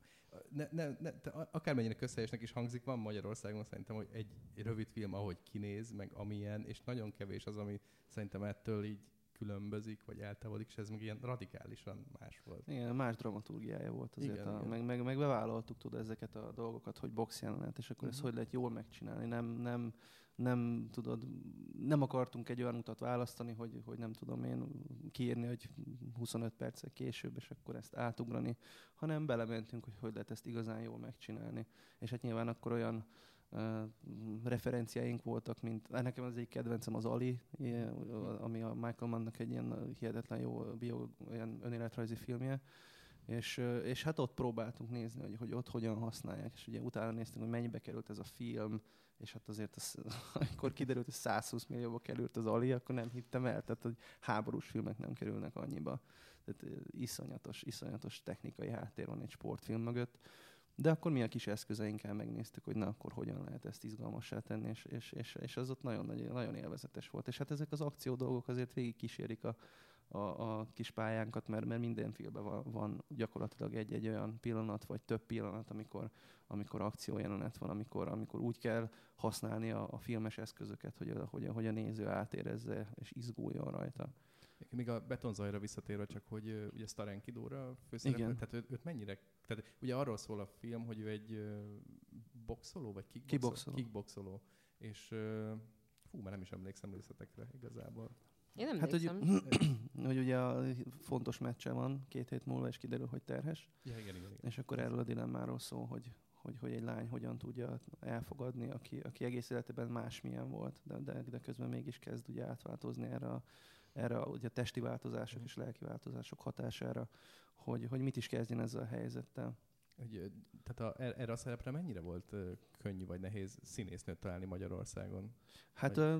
Ne, ne, ne, akármennyire közhelyesnek is hangzik, van Magyarországon szerintem, hogy egy rövid film, ahogy kinéz, meg amilyen, és nagyon kevés az, ami szerintem ettől így különbözik, vagy eltávolodik, és ez meg ilyen radikálisan más volt. Igen, más dramaturgiája volt azért. Igen, a, igen. Meg, meg, meg bevállaltuk tudod ezeket a dolgokat, hogy box jelenet, és akkor uh-huh. ezt hogy lehet jól megcsinálni. Nem, nem, nem tudod, nem akartunk egy olyan utat választani, hogy, hogy nem tudom én kiírni, hogy huszonöt perccel később, és akkor ezt átugrani, hanem belementünk, hogy hogy lehet ezt igazán jól megcsinálni. És hát nyilván akkor olyan Uh, referenciáink voltak, mint nekem az egyik kedvencem az Ali, ilyen, ami a Michael Mannnak egy ilyen hihetetlen jó bio, ilyen önéletrajzi filmje, és, és hát ott próbáltunk nézni, hogy, hogy ott hogyan használják, és ugye utána néztünk, hogy mennyibe került ez a film, és hát azért az, amikor kiderült, hogy százhúsz millióba került az Ali, akkor nem hittem el, tehát hogy háborús filmek nem kerülnek annyiba. Tehát iszonyatos, iszonyatos technikai háttér van egy sportfilm mögött. De akkor mi a kis eszközeinkkel megnéztük, hogy na, akkor hogyan lehet ezt izgalmassá tenni, és, és, és, és az ott nagyon, nagyon élvezetes volt. És hát ezek az akció dolgok azért végig kísérik a, a, a kis pályánkat, mert, mert minden filmben van, van gyakorlatilag egy-egy olyan pillanat, vagy több pillanat, amikor, amikor akciójelenet van, amikor, amikor úgy kell használni a, a filmes eszközöket, hogy a, hogy, a, hogy a néző átérezze és izguljon rajta. Még a Betonzajra visszatérve, csak hogy uh, ugye Starren Kidóra főszereplő, tehát őt, őt mennyire, tehát ugye arról szól a film, hogy ő egy uh, boxoló, vagy kickboxoló, kickboxoló. kickboxoló. És uh, fú, már nem is emlékszem részletekre igazából. Én nem hát, emlékszem. hogy, hogy ugye a fontos meccse van két hét múlva, és kiderül, hogy terhes. Ja, igen, igen, igen. És akkor erről a dilemmáról szól, hogy, hogy, hogy egy lány hogyan tudja elfogadni, aki, aki egész életében másmilyen volt, de, de, de közben mégis kezd ugye átváltozni erre a erre a, ugye, a testi változások és lelki változások hatására, hogy, hogy mit is kezdjen ezzel a helyzettel. Hogy, tehát a, erre a szerepre mennyire volt uh, könnyű vagy nehéz színésznőt találni Magyarországon? Hát vagy...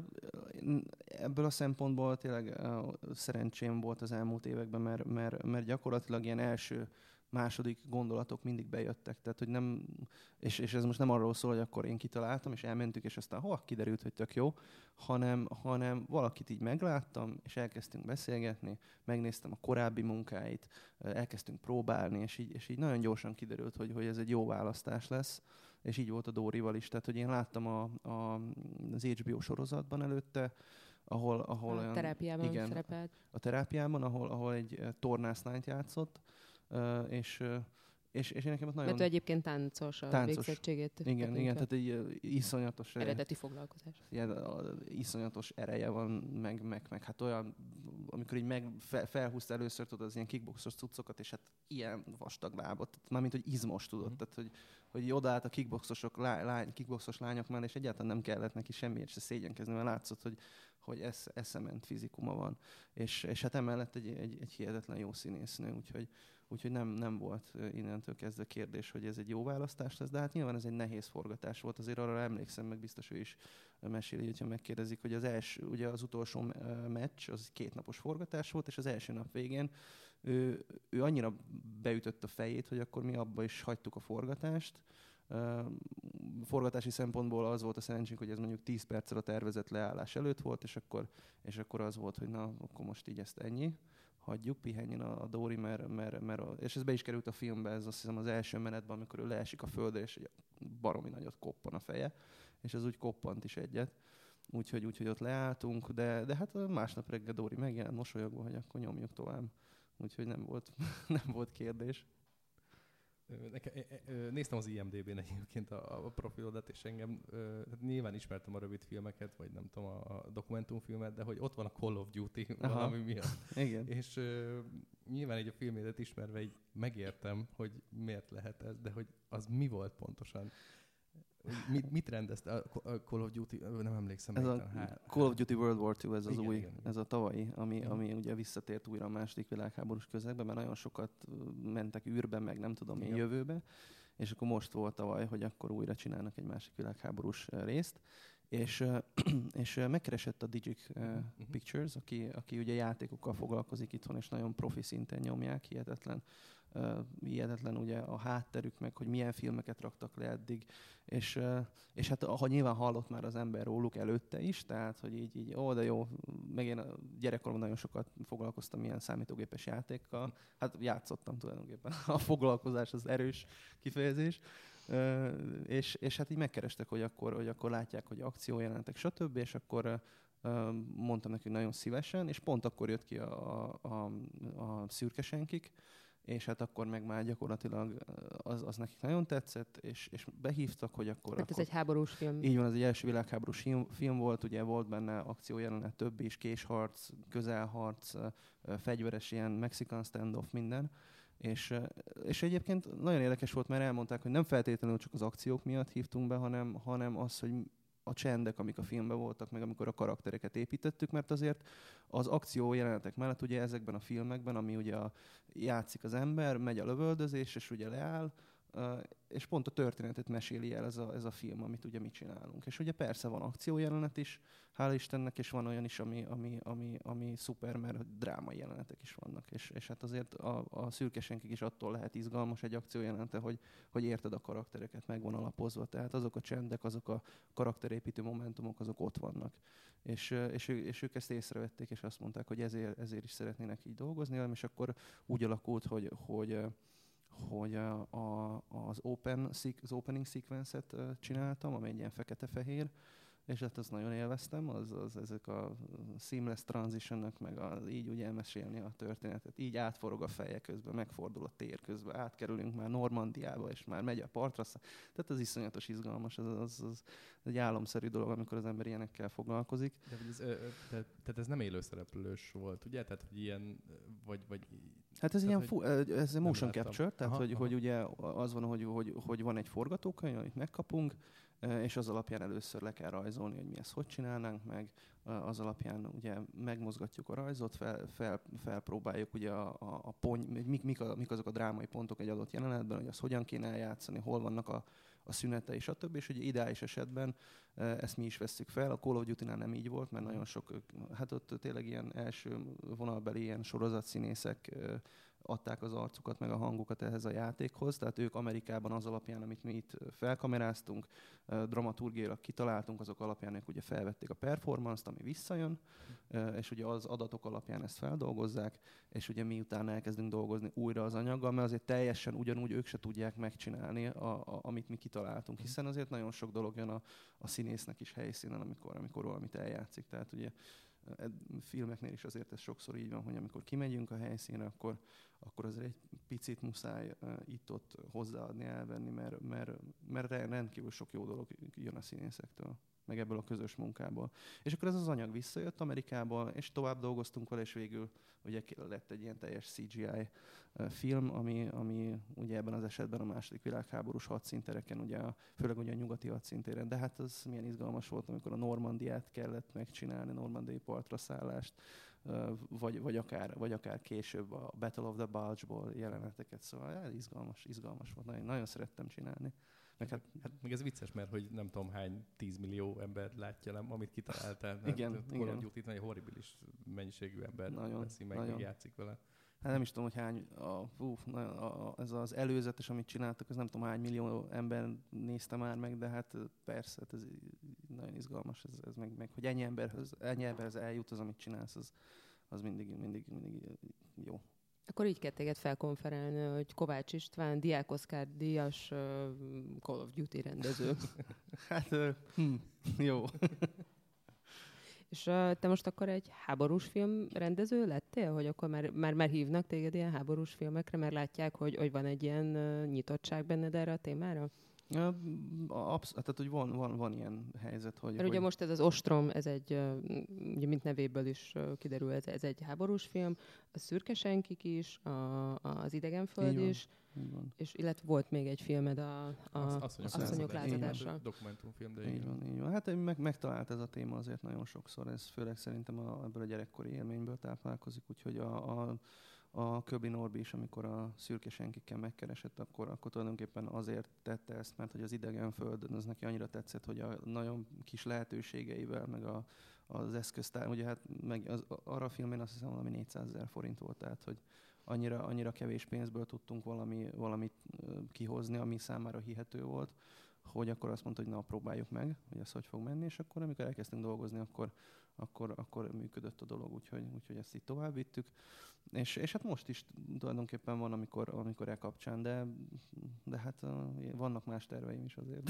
ebből a szempontból tényleg uh, szerencsém volt az elmúlt években, mert, mert, mert gyakorlatilag ilyen első második gondolatok mindig bejöttek. Tehát, hogy nem, és, és ez most nem arról szól, hogy akkor én kitaláltam, és elmentük, és aztán hol kiderült, hogy tök jó, hanem, hanem valakit így megláttam, és elkezdtünk beszélgetni, megnéztem a korábbi munkáit, elkezdtünk próbálni, és így, és így nagyon gyorsan kiderült, hogy, hogy ez egy jó választás lesz, és így volt a Dórival is. Tehát, hogy én láttam a, a, az há bé o sorozatban előtte, ahol, ahol a olyan, terápiában igen, szerepelt. A terápiában, ahol, ahol egy tornászlányt játszott, Uh, és, uh, és, és én nekem ott nagyon... Mert ő egyébként táncos a táncos. végzettségét. Igen, igen, tehát egy uh, iszonyatos... Eredeti foglalkozás. Igen, uh, iszonyatos ereje van, meg, meg, meg hát olyan, amikor így meg fel, felhúzta először, tudod, az ilyen kickboxos cuccokat, és hát ilyen vastag lábot, mármint, hogy izmos, tudod, mm. tehát, hogy, hogy odaállt a kickboxosok, lá, lány, kickboxos lányok mellé, és egyáltalán nem kellett neki semmiért se szégyenkezni, mert látszott, hogy hogy esz, eszement fizikuma van. És, és hát emellett egy, egy, egy hihetetlen jó színésznő, úgyhogy, úgyhogy nem, nem volt innentől kezdve kérdés, hogy ez egy jó választás lesz, de hát nyilván ez egy nehéz forgatás volt, azért arra emlékszem, meg biztos ő is meséli, hogyha megkérdezik, hogy az első, ugye az utolsó meccs, az kétnapos forgatás volt, és az első nap végén ő, ő annyira beütött a fejét, hogy akkor mi abba is hagytuk a forgatást. Uh, forgatási szempontból az volt a szerencsénk, hogy ez mondjuk tíz perccel a tervezett leállás előtt volt, és akkor, és akkor az volt, hogy na, akkor most így ezt ennyi, hagyjuk, pihenjen a, a Dóri, mert, mert, mert a, és ez be is került a filmbe, ez azt hiszem az első menetben, amikor ő leesik a földre, és egy baromi nagyot koppan a feje, és az úgy koppant is egyet, úgyhogy, úgyhogy ott leálltunk, de, de hát másnap reggel Dóri megjelent mosolyogva, hogy akkor nyomjuk tovább, úgyhogy nem volt, nem volt kérdés. Neke, néztem az i em dé bén egyébként a, a profilodat, és engem hát nyilván ismertem a rövid filmeket, vagy nem tudom, a, a dokumentumfilmet, de hogy ott van a Call of Duty Aha. valami miatt. Igen. És uh, nyilván így a filmédet ismerve így megértem, hogy miért lehet ez, de hogy az mi volt pontosan? Mit, mit rendezte? A Call of Duty, nem emlékszem. Ez a há... Call of Duty World War Two, ez az igen, új, igen, igen. ez a tavalyi, ami, igen. ami ugye visszatért újra a második világháborús közegbe, mert nagyon sokat mentek űrbe, meg nem tudom én jövőbe, és akkor most volt tavaly, hogy akkor újra csinálnak egy másik világháborús részt, és, és megkeresett a Digic uh, Pictures, aki, aki ugye játékokkal foglalkozik itthon, és nagyon profi szinten nyomják, hihetetlen. Uh, hihetetlen ugye a hátterük, meg hogy milyen filmeket raktak le eddig, és, uh, és hát ha nyilván hallott már az ember róluk előtte is, tehát hogy így, így ó, de jó, meg én a gyerekkoromban nagyon sokat foglalkoztam ilyen számítógépes játékkal, hát játszottam tulajdonképpen, a foglalkozás az erős kifejezés, uh, és, és hát így megkerestek, hogy akkor, hogy akkor látják, hogy akciójelentek, stb., és akkor uh, mondtam nekünk nagyon szívesen, és pont akkor jött ki a, a, a, a Szürke Senkik, és hát akkor meg már gyakorlatilag az, az nekik nagyon tetszett, és, és behívtak, hogy akkor... Hát akkor, ez egy háborús film. Így van, ez egy első világháborús film, film volt, ugye volt benne akciójelenet, több is, késharc, közelharc, fegyveres ilyen Mexican standoff, minden. És, és egyébként nagyon érdekes volt, mert elmondták, hogy nem feltétlenül csak az akciók miatt hívtunk be, hanem, hanem az, hogy a csendek, amik a filmben voltak, meg amikor a karaktereket építettük, mert azért az akció jelenetek mellett ugye ezekben a filmekben, ami ugye a, játszik az ember, megy a lövöldözés, és ugye leáll, uh, és pont a történetet meséli el ez a, ez a film, amit ugye mi csinálunk. És ugye persze van akciójelenet is, hála Istennek, és van olyan is, ami, ami, ami, ami szuper, mert drámai jelenetek is vannak. És, és hát azért a, a Szürke Senkik is attól lehet izgalmas egy akciójelenete, hogy, hogy érted a karaktereket, meg van alapozva. Tehát azok a csendek, azok a karakterépítő momentumok, azok ott vannak. És, és, és ők ezt észrevették, és azt mondták, hogy ezért, ezért is szeretnének így dolgozni, és akkor úgy alakult, hogy, hogy hogy a, a, az, open, az opening sequence-et csináltam, ami egy ilyen fekete-fehér, és hát azt nagyon élveztem, az, az, ezek a seamless transition-ök, meg az, így úgy elmesélni a történetet, így átforog a feje közben, megfordul a tér közben, átkerülünk már Normandiába, és már megy a partra, tehát az iszonyatos izgalmas, az, az, az egy álomszerű dolog, amikor az ember ilyenekkel foglalkozik. De, ez, ö, te, tehát ez nem élőszereplős volt, ugye? Tehát, hogy ilyen, vagy... vagy Hát ez tehát, ilyen fu- ez motion láttam. capture, tehát aha, hogy, aha. hogy ugye az van, hogy, hogy, hogy van egy forgatókönyv, amit megkapunk, és az alapján először le kell rajzolni, hogy mi ezt hogy csinálnánk meg, az alapján ugye megmozgatjuk a rajzot, fel, fel, felpróbáljuk ugye a, a, a pont, mik, mik, a, mik azok a drámai pontok egy adott jelenetben, hogy azt hogyan kéne eljátszani, hol vannak a, a szünetei, stb. És ugye ideális esetben ezt mi is vesszük fel. A Call of Duty-nál nem így volt, mert nagyon sok, hát ott tényleg ilyen első vonalbeli ilyen sorozatszínészek adták az arcukat, meg a hangukat ehhez a játékhoz, tehát ők Amerikában az alapján, amit mi itt felkameráztunk, dramaturgiailag kitaláltunk, azok alapján ők ugye felvették a performance-t, ami visszajön, és ugye az adatok alapján ezt feldolgozzák, és ugye mi utána elkezdünk dolgozni újra az anyaggal, mert azért teljesen ugyanúgy ők se tudják megcsinálni, a, a, amit mi kitaláltunk, hiszen azért nagyon sok dolog jön a, a színésznek is helyszínen, amikor, amikor valamit eljátszik, tehát ugye filmeknél is azért ez sokszor így van, hogy amikor kimegyünk a helyszínre, akkor, akkor azért egy picit muszáj uh, itt-ott hozzáadni, elvenni, mert, mert, mert rendkívül sok jó dolog jön a színészektől, meg ebből a közös munkából. És akkor ez az anyag visszajött Amerikából, és tovább dolgoztunk vele, és végül ugye lett egy ilyen teljes cé gé i uh, film, ami, ami ugye ebben az esetben a második világháborús hadszíntereken, ugye a, főleg ugye a nyugati hadszíntéren, de hát az milyen izgalmas volt, amikor a Normandiát kellett megcsinálni, normandiai partra szállást, uh, vagy, vagy, akár, vagy akár később a Battle of the Bulge-ból jeleneteket, szóval ja, izgalmas, izgalmas volt, nagyon, nagyon szerettem csinálni. Meg, hát, hát meg ez vicces, mert hogy nem tudom hány tízmillió ember látja, nem, amit kitaláltál. Igen, hát, igen. Call of Duty-t egy horribilis mennyiségű ember nagyon, veszi meg, nagyon. meg játszik vele. Hát nem is tudom, hogy hány, a, ú, a, a, ez az előzetes, amit csináltak, ez nem tudom hány millió ember nézte már meg, de hát persze, hát ez nagyon izgalmas, ez, ez meg, meg, hogy ennyi emberhez, ennyi emberhez eljut az, amit csinálsz, az, az mindig, mindig, mindig jó. Akkor így kell téged felkonferálni, hogy Kovács István, Diák Oszkár díjas uh, Call of Duty rendező. hát, uh, hm, jó. És uh, te most akkor egy háborús film rendező lettél? Hogy akkor már, már, már hívnak téged ilyen háborús filmekre, mert látják, hogy, hogy van egy ilyen uh, nyitottság benned erre a témára? Ja, absz- tehát, hogy van, van, van ilyen helyzet, hogy... Mert hogy... ugye most ez az Ostrom, ez egy, ugye mint nevéből is kiderül, ez, ez egy háborús film, a Szürke senkik is, a, az Idegenföld is, van. és illetve volt még egy filmed a, a Asszonyok, Asszonyok lázadása. Dokumentumfilm, de így van, így van. Hát meg, megtalált ez a téma azért nagyon sokszor, ez főleg szerintem a, ebből a gyerekkori élményből táplálkozik, úgyhogy a, a A Köbi Norbi is, amikor a Szürke senkikkel megkeresett, akkor, akkor tulajdonképpen azért tette ezt, mert hogy az Idegenföld, az neki annyira tetszett, hogy a nagyon kis lehetőségeivel, meg a, az eszköztár, ugye hát meg az, arra a filmén azt hiszem valami négyszázezer forint volt, tehát hogy annyira, annyira kevés pénzből tudtunk valami, valamit kihozni, ami számára hihető volt, hogy akkor azt mondta, hogy na, próbáljuk meg, hogy ez hogy fog menni, és akkor amikor elkezdtünk dolgozni, akkor, akkor, akkor működött a dolog, úgyhogy, úgyhogy ezt így tovább vittük. És, és hát most is tulajdonképpen van, amikor, amikor elkapcsán, de, de hát uh, vannak más terveim is azért.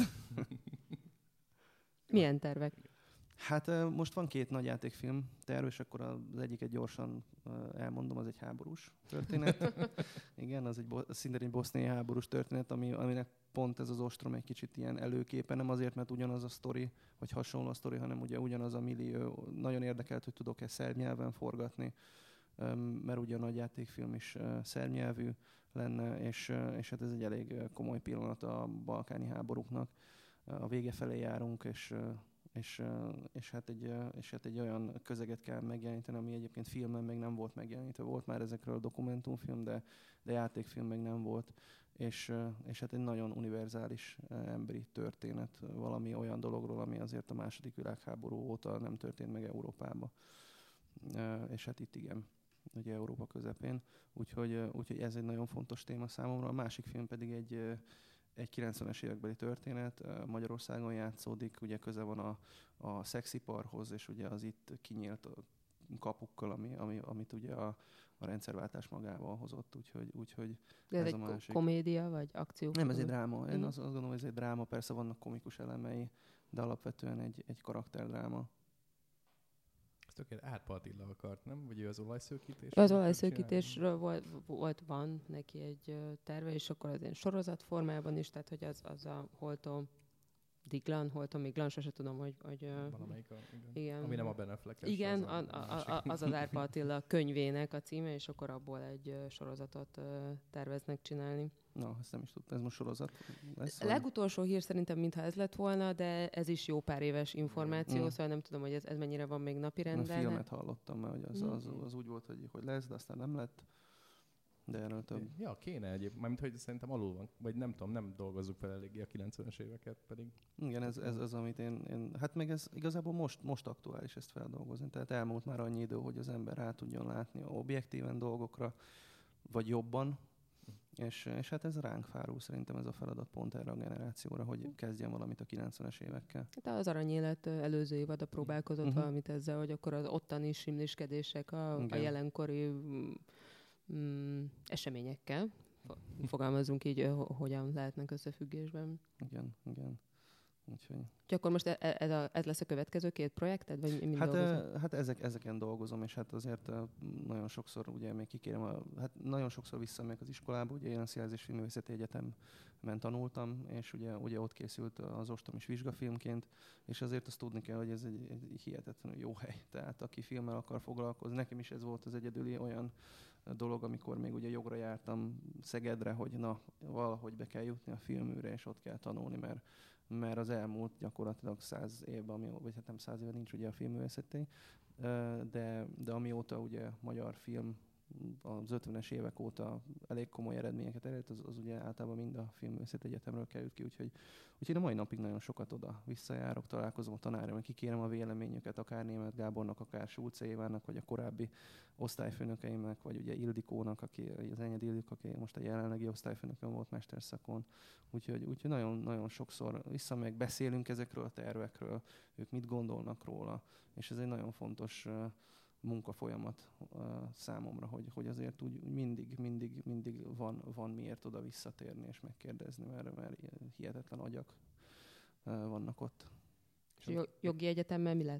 Milyen tervek? Hát uh, most van két nagy játékfilm terv, és akkor az egyiket gyorsan uh, elmondom, az egy háborús történet. Igen, az egy bo- szintén egy boszniai háborús történet, ami, aminek pont ez az ostrom egy kicsit ilyen előképe, nem azért, mert ugyanaz a sztori, vagy hasonló a sztori, hanem ugye ugyanaz a millió. Nagyon érdekelt, hogy tudok-e szerb nyelven forgatni, mert ugye a nagy játékfilm is uh, szerb nyelvű lenne, és, uh, és hát ez egy elég komoly pillanat a balkáni háborúknak. Uh, a vége felé járunk, és, uh, és, uh, és, hát egy, uh, és hát egy olyan közeget kell megjeleníteni, ami egyébként filmen még nem volt megjelenítve. Volt már ezekről a dokumentumfilm, de, de játékfilm még nem volt. És, uh, és hát egy nagyon univerzális uh, emberi történet, valami olyan dologról, ami azért a második világháború óta nem történt meg Európában. Uh, és hát itt igen, ugye Európa közepén, úgyhogy, úgyhogy ez egy nagyon fontos téma számomra. A másik film pedig egy, egy kilencvenes évekbeli történet, Magyarországon játszódik, ugye köze van a, a szexiparhoz, és ugye az itt kinyílt kapukkal, ami, ami, amit ugye a, a rendszerváltás magával hozott, úgyhogy, úgyhogy de ez, ez egy a másik. Komédia, vagy akció? Nem, ez egy dráma. Én azt, azt gondolom, hogy ez egy dráma, persze vannak komikus elemei, de alapvetően egy, egy karakterdráma. Tökéletes. Árpa Attila akart, nem? Vagy ő az olajszőkítés? Az olajszőkítésről volt, volt, van neki egy terve, és akkor az én sorozat formában is, tehát hogy az, az a Holtó Diglan, Holtó Miglan, sose tudom, hogy... hogy valamelyik, a, igen. igen. Ami nem a Ben Affleck-es. Igen, az, a, a, a, az az Árpa Attila könyvének a címe, és akkor abból egy sorozatot terveznek csinálni. Na, ezt nem is tudtam, ez most sorozat lesz? A legutolsó hír szerintem mintha ez lett volna, de ez is jó pár éves információ, mm. szóval nem tudom, hogy ez, ez mennyire van még napirenden. A filmet hallottam, mert az, az, az úgy volt, hogy, hogy lesz, de aztán nem lett. De erről több. Ja, kéne egyébként, mármint hogy szerintem alul van, vagy nem tudom, nem dolgozzuk fel eléggé a kilencvenes éveket pedig. Igen, ez, ez az, amit én, én, hát meg ez igazából most, most aktuális ezt feldolgozni. Tehát elmúlt már annyi idő, hogy az ember rá tudjon látni objektíven dolgokra, vagy jobban, és, és hát ez ránk fárul szerintem ez a feladat pont erre a generációra, hogy kezdjen valamit a kilencvenes évekkel. Hát az Aranyélet előző évada próbálkozott uh-huh. valamit ezzel, hogy akkor az ottani simliskedések a, a jelenkori mm, eseményekkel, fogalmazunk így, hogyan lehetnek összefüggésben. Igen, igen. Úgyhogy. Úgyhogy akkor most ez, a, ez lesz a következő két projekted, vagy mind hát, dolgozol? Hát ezek, ezeken dolgozom, és hát azért nagyon sokszor, ugye még kikérem, a, hát nagyon sokszor visszamegyek az iskolába, ugye én a Színház és Filmművészeti Egyetemen tanultam, és ugye, ugye ott készült az Ostrom is vizsgafilmként, és azért azt tudni kell, hogy ez egy, egy hihetetlenül jó hely. Tehát aki filmmel akar foglalkozni, nekem is ez volt az egyedüli olyan dolog, amikor még ugye jogra jártam Szegedre, hogy na, valahogy be kell jutni a filmműre, és ott kell tanulni, mert mert az elmúlt gyakorlatilag száz évben, ami, vagy hát nem száz éve nincs ugye a filmművészeti, de, de amióta ugye magyar film az ötvenes évek óta elég komoly eredményeket elért, az, az ugye általában mind a Filmművészeti Egyetemről került ki, úgyhogy, úgyhogy a mai napig nagyon sokat oda visszajárok, találkozom a tanárral, kikérem a véleményüket, akár Németh Gábornak, akár Sulce Évának, vagy a korábbi osztályfőnökeimnek, vagy ugye Ildikónak, aki az Enyed Ildik, aki most a jelenlegi osztályfőnökön volt mesterszakon. Úgyhogy, úgyhogy nagyon, nagyon sokszor visszamegyek, beszélünk ezekről a tervekről, ők mit gondolnak róla, és ez egy nagyon fontos munkafolyamat uh, számomra, hogy, hogy azért úgy mindig, mindig, mindig van, van miért oda visszatérni és megkérdezni, mert, mert hihetetlen agyak uh, vannak ott. És jogi egyetemmel mi lett?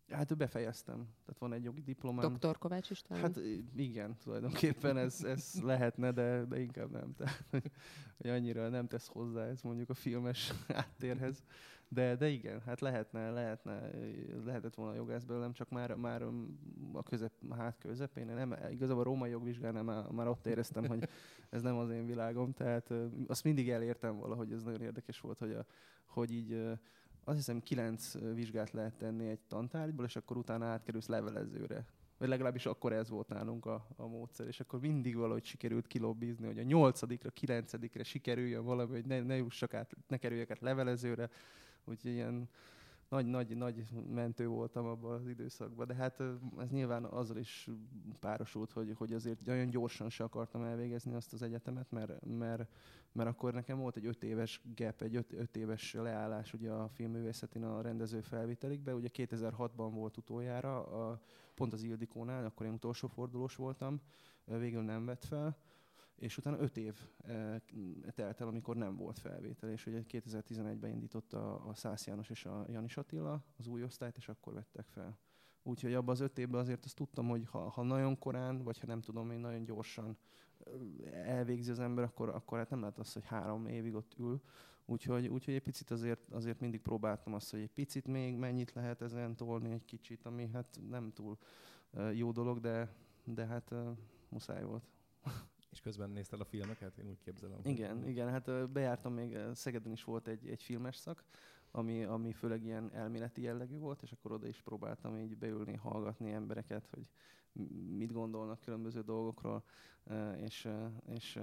Hát befejeztem. Tehát van egy jogi diplomám. doktor Kovács István? Hát igen, tulajdonképpen ez, ez lehetne, de, de inkább nem. Tehát, hogy annyira nem tesz hozzá ez mondjuk a filmes áttérhez. De, de igen, hát lehetne, lehetne, lehetett volna jogász belőlem, csak már, már a, közep, a hát közepén, nem, igazából a római jogvizsgálnál már, már ott éreztem, hogy ez nem az én világom, tehát azt mindig elértem valahogy, ez nagyon érdekes volt, hogy, a, hogy így azt hiszem kilenc vizsgát lehet tenni egy tantárgyból, és akkor utána átkerülsz levelezőre. Vagy legalábbis akkor ez volt nálunk a, a módszer, és akkor mindig valahogy sikerült kilobbizni, hogy a nyolcadikra, kilencedikre sikerüljön valami, hogy ne, ne jussak át, ne kerüljek át levelezőre. Úgyhogy ilyen nagy, nagy, nagy mentő voltam abban az időszakban. De hát ez nyilván azzal is párosult, hogy, hogy azért nagyon gyorsan se akartam elvégezni azt az egyetemet, mert, mert, mert akkor nekem volt egy öt éves gap, egy öt, öt éves leállás ugye a filmművészetén a rendező felvételikbe. Ugye kétezer-hatban volt utoljára, a, pont az Ildikónál, akkor én utolsó fordulós voltam, végül nem vett fel. És utána öt év e, telt el, amikor nem volt felvétel, és ugye kétezer-tizenegyben indította a Szász János és a Janis Attila az új osztályt, és akkor vettek fel. Úgyhogy abban az öt évben azért azt tudtam, hogy ha, ha nagyon korán, vagy ha nem tudom én, nagyon gyorsan elvégzi az ember, akkor, akkor hát nem lehet az, hogy három évig ott ül. Úgyhogy, úgyhogy egy picit azért, azért mindig próbáltam azt, hogy egy picit még mennyit lehet ezen tolni egy kicsit, ami hát nem túl jó dolog, de, de hát muszáj volt. És közben nézted a filmeket? Én úgy képzelem. Igen, hogy... igen, hát bejártam még, Szegeden is volt egy, egy filmes szak, ami, ami főleg ilyen elméleti jellegű volt, és akkor oda is próbáltam így beülni, hallgatni embereket, hogy mit gondolnak különböző dolgokról, és, és,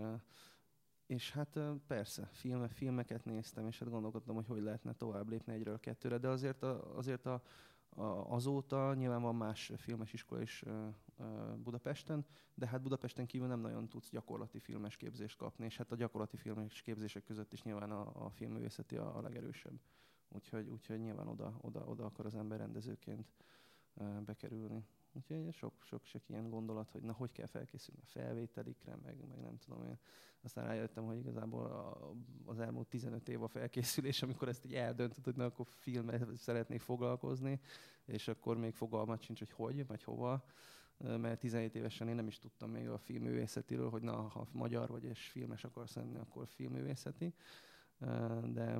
és hát persze, filme, filmeket néztem, és hát gondolkodtam, hogy hogy lehetne tovább lépni egyről kettőre, de azért, a, azért a, a, azóta nyilván van más filmes iskola is Budapesten, de hát Budapesten kívül nem nagyon tudsz gyakorlati filmes képzést kapni, és hát a gyakorlati filmes képzések között is nyilván a, a filmművészeti a, a legerősebb. Úgyhogy, úgyhogy nyilván oda, oda, oda akar az ember rendezőként uh, bekerülni. Úgyhogy sok, sok, sok ilyen gondolat, hogy na, hogy kell felkészülni a felvételikre, meg, meg nem tudom én. Aztán rájöttem, hogy igazából a, az elmúlt tizenöt év a felkészülés, amikor ezt így eldöntött, hogy na, akkor filmmel szeretnék foglalkozni, és akkor még fogalmat sincs, hogy hogy, vagy hova. Mert tizenhét évesen én nem is tudtam még a filmművészetiről, hogy na, ha magyar vagy és filmes akarsz lenni, akkor filmművészeti. De,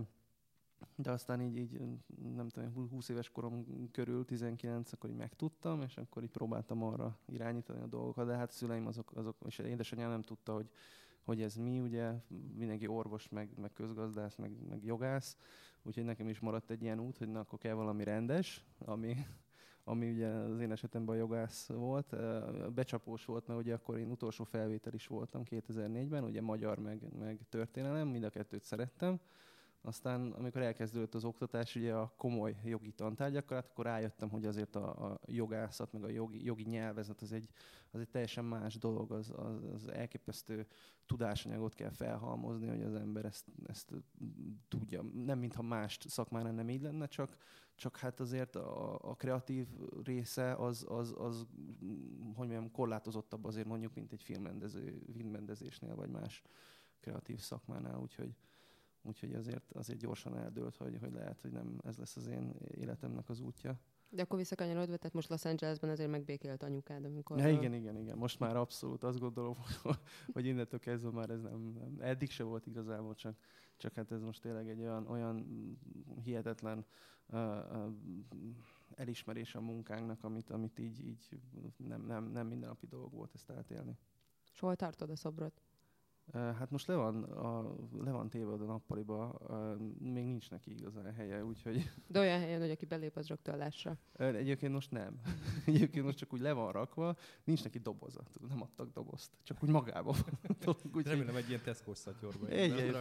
de aztán így, így, nem tudom, húsz éves korom körül, tizenkilenc, akkor így megtudtam, és akkor így próbáltam arra irányítani a dolgokat, de hát szüleim azok, azok és édesanyám nem tudta, hogy, hogy ez mi, ugye mindenki orvos, meg, meg közgazdász, meg, meg jogász, úgyhogy nekem is maradt egy ilyen út, hogy na, akkor kell valami rendes, ami... ami ugye az én esetemben a jogász volt. Becsapós volt, mert ugye akkor én utolsó felvétel is voltam kétezer-négyben, ugye magyar meg, meg történelem, mind a kettőt szerettem. Aztán, amikor elkezdődött az oktatás, ugye a komoly jogi tantárgyakkal, hát akkor rájöttem, hogy azért a, a jogászat, meg a jogi, jogi nyelvezet az egy, az egy teljesen más dolog, az, az, az elképesztő tudásanyagot kell felhalmozni, hogy az ember ezt, ezt tudja. Nem mintha más szakmánál nem így lenne, csak, csak hát azért a, a kreatív része az, az, az, hogy mondjam, korlátozottabb azért mondjuk, mint egy filmrendező, filmrendezésnél, vagy más kreatív szakmánál, úgyhogy Úgyhogy azért, azért gyorsan eldőlt, hogy, hogy lehet, hogy nem ez lesz az én életemnek az útja. De akkor visszakanyarodva, tehát most Los Angelesben azért megbékélt anyukád, amikor... Ja, igen, igen, igen. Most már abszolút azt gondolom, hogy innentől kezdve már ez nem, nem... Eddig se volt igazából, csak, csak hát ez most tényleg egy olyan, olyan hihetetlen uh, uh, elismerés a munkánknak, amit, amit így, így nem, nem, nem mindennapi dolog volt ezt átélni. És hol tartod a szobrot? Hát most le van, a, le van téve oda nappaliba, még nincs neki igazán helye, úgyhogy... De olyan helyen, hogy aki belép, az rögtön lássa. Egyébként most nem. Egyébként most csak úgy le van rakva, nincs neki doboza. Nem adtak dobozt, csak úgy magában van. Úgy, remélem egy ilyen Tesco-s szatyorban. Egy, egy,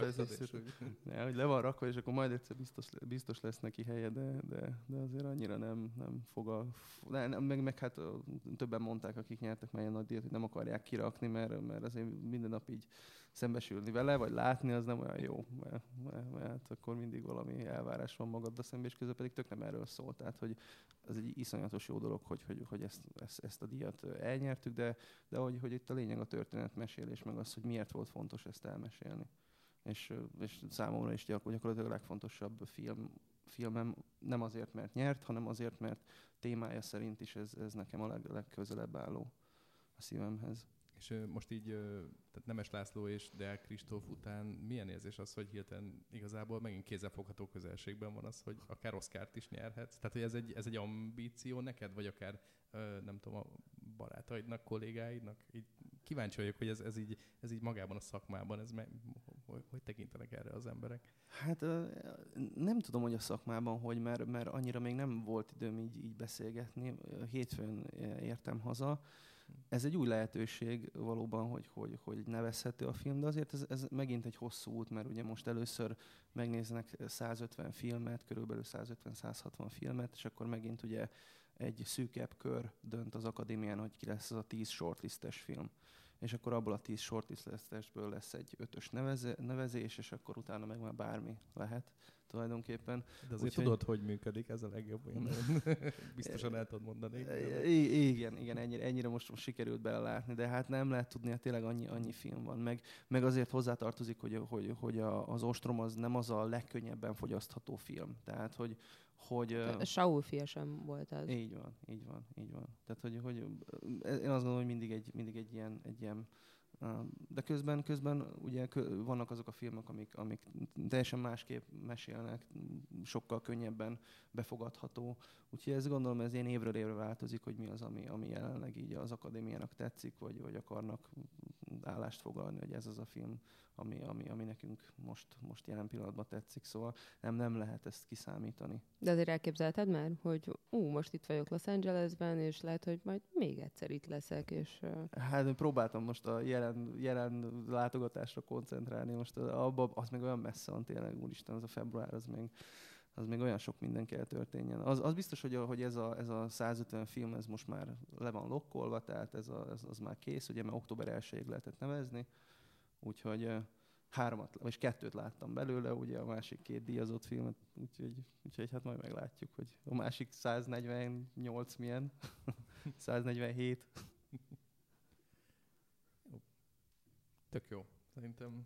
hogy le van rakva, és akkor majd egyszer biztos, biztos lesz neki helye, de, de, de azért annyira nem, nem fog a... Ne, nem, meg, meg hát többen mondták, akik nyertek már ilyen nagy díjat, hogy nem akarják kirakni, mert, mert azért minden nap így szembesülni vele, vagy látni, az nem olyan jó, mert, mert, mert akkor mindig valami elvárás van magaddal szemben, és közben pedig tök nem erről szól. Tehát, hogy ez egy iszonyatos jó dolog, hogy, hogy, hogy ezt, ezt, ezt a díjat elnyertük, de, de hogy, hogy itt a lényeg a történetmesélés, meg az, hogy miért volt fontos ezt elmesélni. És, és számomra is gyakorlatilag a legfontosabb film filmem, nem azért, mert nyert, hanem azért, mert témája szerint is ez, ez nekem a leg, legközelebb álló a szívemhez. És most így, tehát Nemes László és Deák Kristóf után milyen érzés az, hogy hirtelen igazából megint kézzelfogható közelségben van az, hogy akár Oscart is nyerhetsz? Tehát, hogy ez egy, ez egy ambíció neked, vagy akár nem tudom, a barátaidnak, kollégáidnak? Így kíváncsi vagyok, hogy ez, ez, így, ez így magában a szakmában, ez me, hogy, hogy tekintenek erre az emberek? Hát nem tudom, hogy a szakmában, hogy mert, mert annyira még nem volt időm így, így beszélgetni. Hétfőn értem haza. Ez egy új lehetőség valóban, hogy, hogy, hogy nevezhető a film, de azért ez, ez megint egy hosszú út, mert ugye most először megnéznek százötven filmet, körülbelül százötven-százhatvan filmet, és akkor megint ugye egy szűkebb kör dönt az akadémián, hogy ki lesz az a tíz shortlistes film. És akkor abból a tíz shortlistesből lesz egy ötös neveze, nevezés, és akkor utána meg már bármi lehet tulajdonképpen. De azért úgy, tudod, hogy... hogy működik ez a legjobb olyan. Biztosan el tudod mondani. I- igen, igen, ennyire, ennyire most, most sikerült belelátni, de hát nem lehet tudni, hát tényleg annyi, annyi film van. Meg, meg azért hozzátartozik, hogy, hogy, hogy a, az Ostrom az nem az a legkönnyebben fogyasztható film. Tehát, hogy hogy a Saul fia sem volt az. Így van, így van, így van. Tehát, hogy, hogy én azt gondolom, hogy mindig egy, mindig egy ilyen, egy ilyen de közben, közben ugye vannak azok a filmek, amik, amik teljesen másképp mesélnek, sokkal könnyebben befogadható. Úgyhogy ezt gondolom, ez ilyen évről évre változik, hogy mi az, ami, ami jelenleg így az akadémiának tetszik, vagy, vagy akarnak állást foglalni, hogy ez az a film, ami, ami, ami nekünk most, most jelen pillanatban tetszik. Szóval nem, nem lehet ezt kiszámítani. De azért elképzelted már, hogy ú, most itt vagyok Los Angelesben, és lehet, hogy majd még egyszer itt leszek, és... Uh... Hát próbáltam most a jelen, jelen látogatásra koncentrálni, most abba, az még olyan messze van tényleg, úristen, az a február, az még, az még olyan sok minden kell történjen. Az, az biztos, hogy, hogy ez, a, ez a százötven film, ez most már le van lokkolva, tehát ez, a, ez az már kész, ugye, mert október elsejéig lehetett nevezni, úgyhogy uh, háromat, vagy kettőt láttam belőle, ugye a másik két díjazott filmet, úgyhogy, úgyhogy hát majd meglátjuk, hogy a másik száznegyvennyolc milyen, száznegyvenhét. Tök jó. Szerintem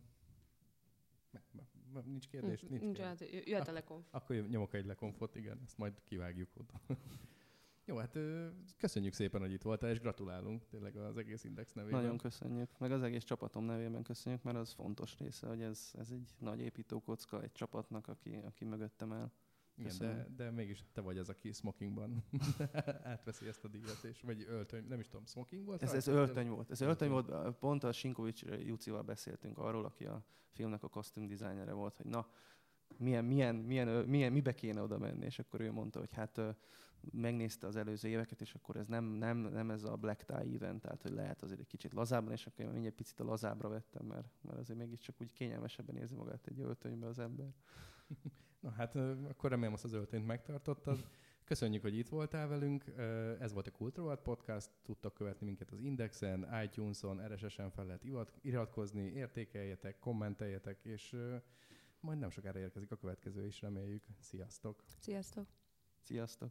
nincs kérdés? Nincs, nincs kérdés. Hát, jöhet a lekonf. Akkor nyomok egy lekonfot, igen, ezt majd kivágjuk oda. Jó, hát köszönjük szépen, hogy itt voltál, és gratulálunk tényleg az egész Index nevében. Nagyon köszönjük, meg az egész csapatom nevében köszönjük, mert az fontos része, hogy ez, ez egy nagy építőkocka egy csapatnak, aki, aki mögöttem áll. Igen, de, de mégis te vagy az, aki smokingban átveszi ezt a díjat, és, vagy öltöny, nem is tudom, smoking volt? Ez, ez öltöny volt. Ez öltöny volt, pont a Sinkovics Jucival beszéltünk arról, aki a filmnek a kosztümdizájnere volt, hogy na, milyen, milyen, milyen, milyen, mibe kéne oda menni, és akkor ő mondta, hogy hát megnézte az előző éveket, és akkor ez nem, nem, nem ez a black tie event, tehát hogy lehet azért egy kicsit lazábban, és akkor én egy picit a lazábbra vettem, mert, mert azért mégiscsak úgy kényelmesebben érzi magát egy öltönybe az ember. Na hát akkor remélem azt az öltönyt megtartottad. Köszönjük, hogy itt voltál velünk. Ez volt a Kultrovat Podcast. Tudtak követni minket az Indexen, iTunes-on, er es es-en fel lehet iratkozni, értékeljetek, kommenteljetek, és majd nem sokára érkezik a következő is, reméljük. Sziasztok! Sziasztok! Sziasztok!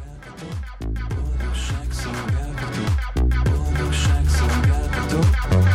Boldogság szolgáltató, boldogság szolgáltató.